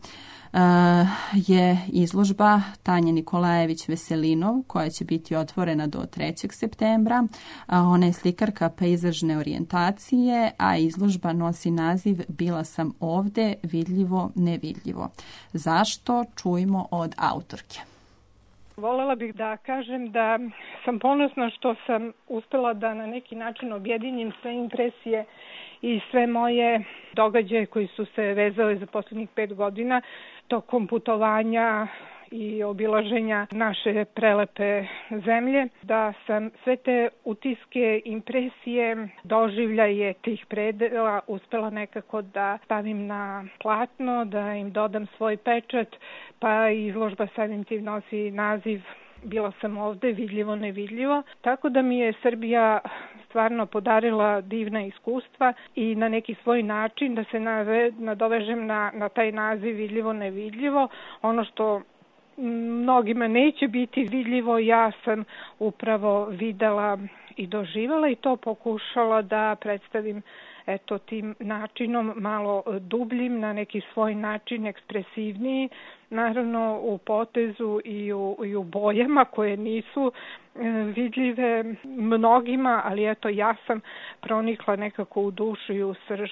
je izložba Tanje Nikolajević Veselinov, koja će biti otvorena do 3. septembra. Ona je slikarka pejzažne orijentacije, a izložba nosi naziv Bila sam ovde, vidljivo, nevidljivo. Zašto? Čujmo od autorke. Volela bih da kažem da sam ponosna što sam uspela da na neki način objedinim sve impresije i sve moje događaje koji su se vezali za posljednjih 5 godina tokom putovanja i obilaženja naše prelepe zemlje, da sam sve te utiske, impresije, doživljaje tih predela uspela nekako da stavim na platno, da im dodam svoj pečat, pa izložba samim tim nosi naziv Bila sam ovde, vidljivo, nevidljivo. Tako da mi je Srbija stvarno podarila divna iskustva i na neki svoj način da se nadovežem na taj naziv vidljivo, nevidljivo. Ono što mnogima neće biti vidljivo, ja sam upravo videla i doživala i to pokušala da predstavim tim načinom malo dubljim, na neki svoj način ekspresivniji, naravno u potezu i u bojama koje nisu vidljive mnogima, ali ja sam pronikla nekako u dušu i u srž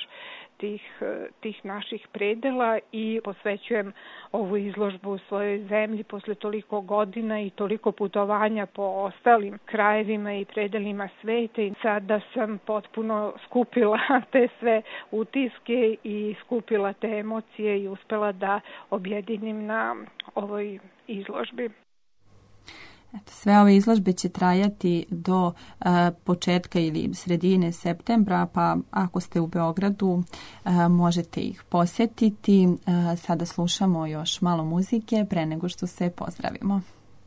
tih naših predela i posvećujem ovu izložbu u svojoj zemlji posle toliko godina i toliko putovanja po ostalim krajevima i predelima sveta i sada sam potpuno skupila te sve utiske i skupila te emocije i uspela da objedinim na ovoj izložbi. Sve ove izložbe će trajati do početka ili sredine septembra, pa ako ste u Beogradu možete ih posjetiti. Sada slušamo još malo muzike pre nego što se pozdravimo.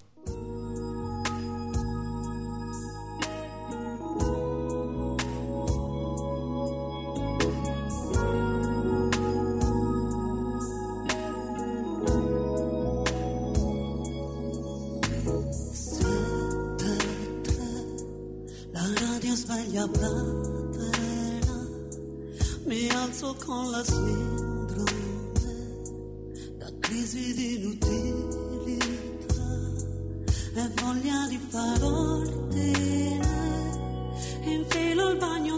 Sveglia platera, mi alzo con la sindrome da crisi di inutilità e voglia di far ordine, infilo il bagno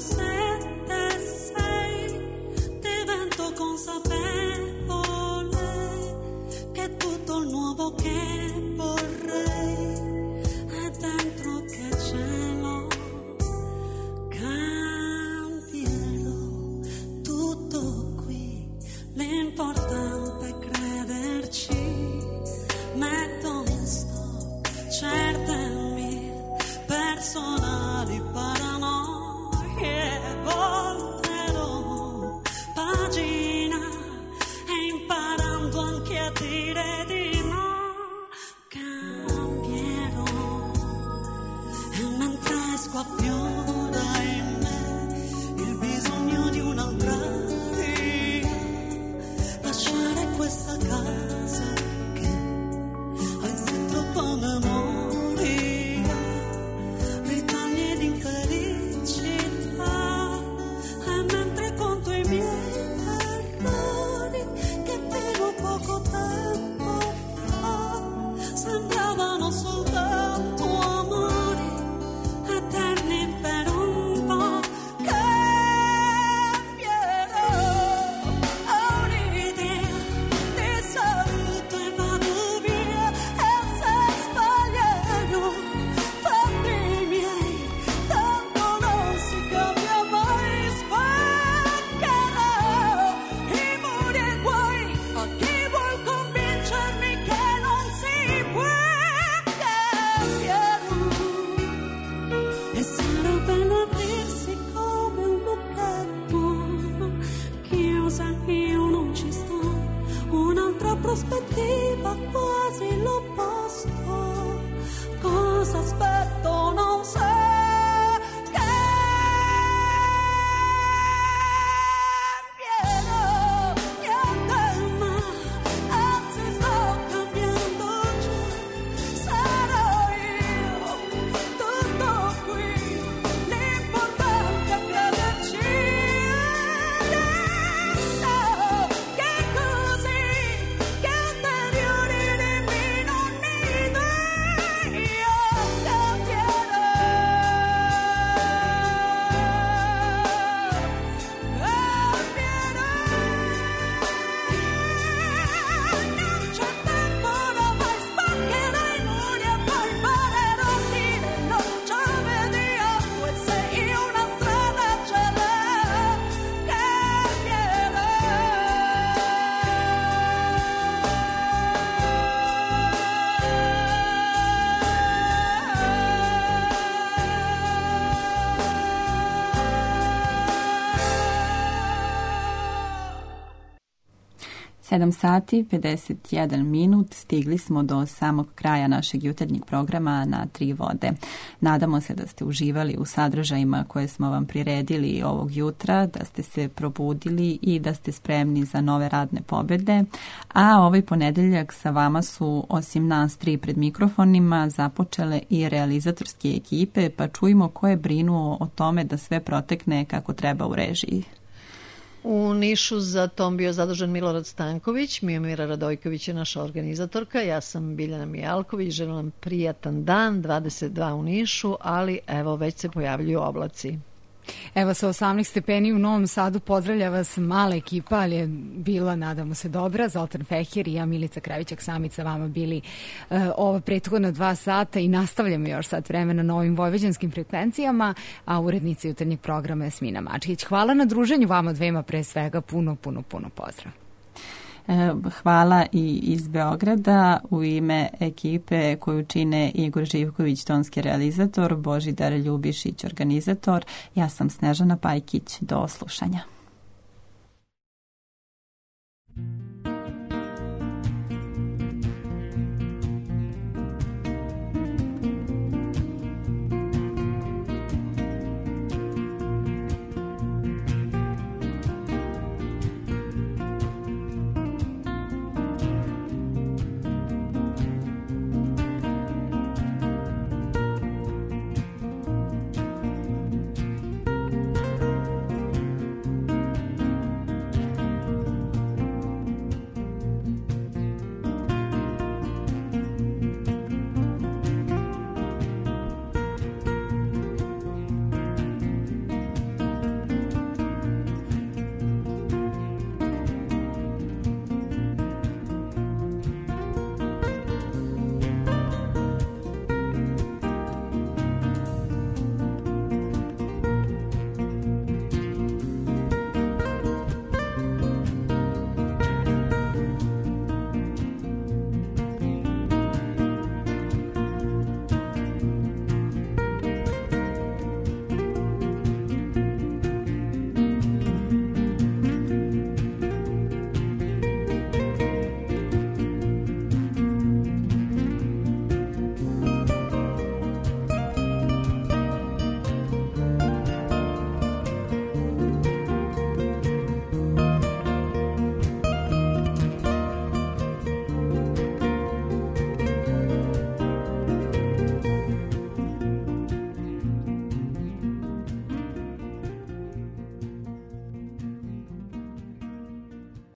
7-6, divento consapevole che tutto il nuovo che vorrei è dentro che cielo. L'importante è crederci, metto in stop certe mie prospettiva quasi l'opposto. Cosa aspetto non so. Sedam sati, 51 minut, stigli smo do samog kraja našeg jutarnjeg programa na Tri vode. Nadamo se da ste uživali u sadržajima koje smo vam priredili ovog jutra, da ste se probudili i da ste spremni za nove radne pobjede. A ovaj ponedeljak sa vama su, osim nas tri pred mikrofonima, započele i realizatorske ekipe, pa čujmo ko je brinuo o tome da sve protekne kako treba u režiji. U Nišu za tom bio zadužen Milorad Stanković, Mijomira Radojković je naša organizatorka, ja sam Biljana Mijalković, želim vam prijatan dan, 22 u Nišu, ali evo već se pojavljuju oblaci. Evo sa 18 stepeni u Novom Sadu pozdravlja vas mala ekipa, ali je bila, nadamo se, dobra. Zoltan Feher i ja, Milica Kravićak, sami sa vama bili ova prethodna 2 sata i nastavljamo još sat vremena na ovim vojvođanskim frekvencijama, a urednica jutarnjeg programa je Jasmina Mačkić. Hvala na druženju vama dvema, pre svega puno pozdrav. Hvala i iz Beograda u ime ekipe koju čine Igor Živković, tonski realizator, Božidar Ljubišić, organizator. Ja sam Snežana Pajkić. Do slušanja.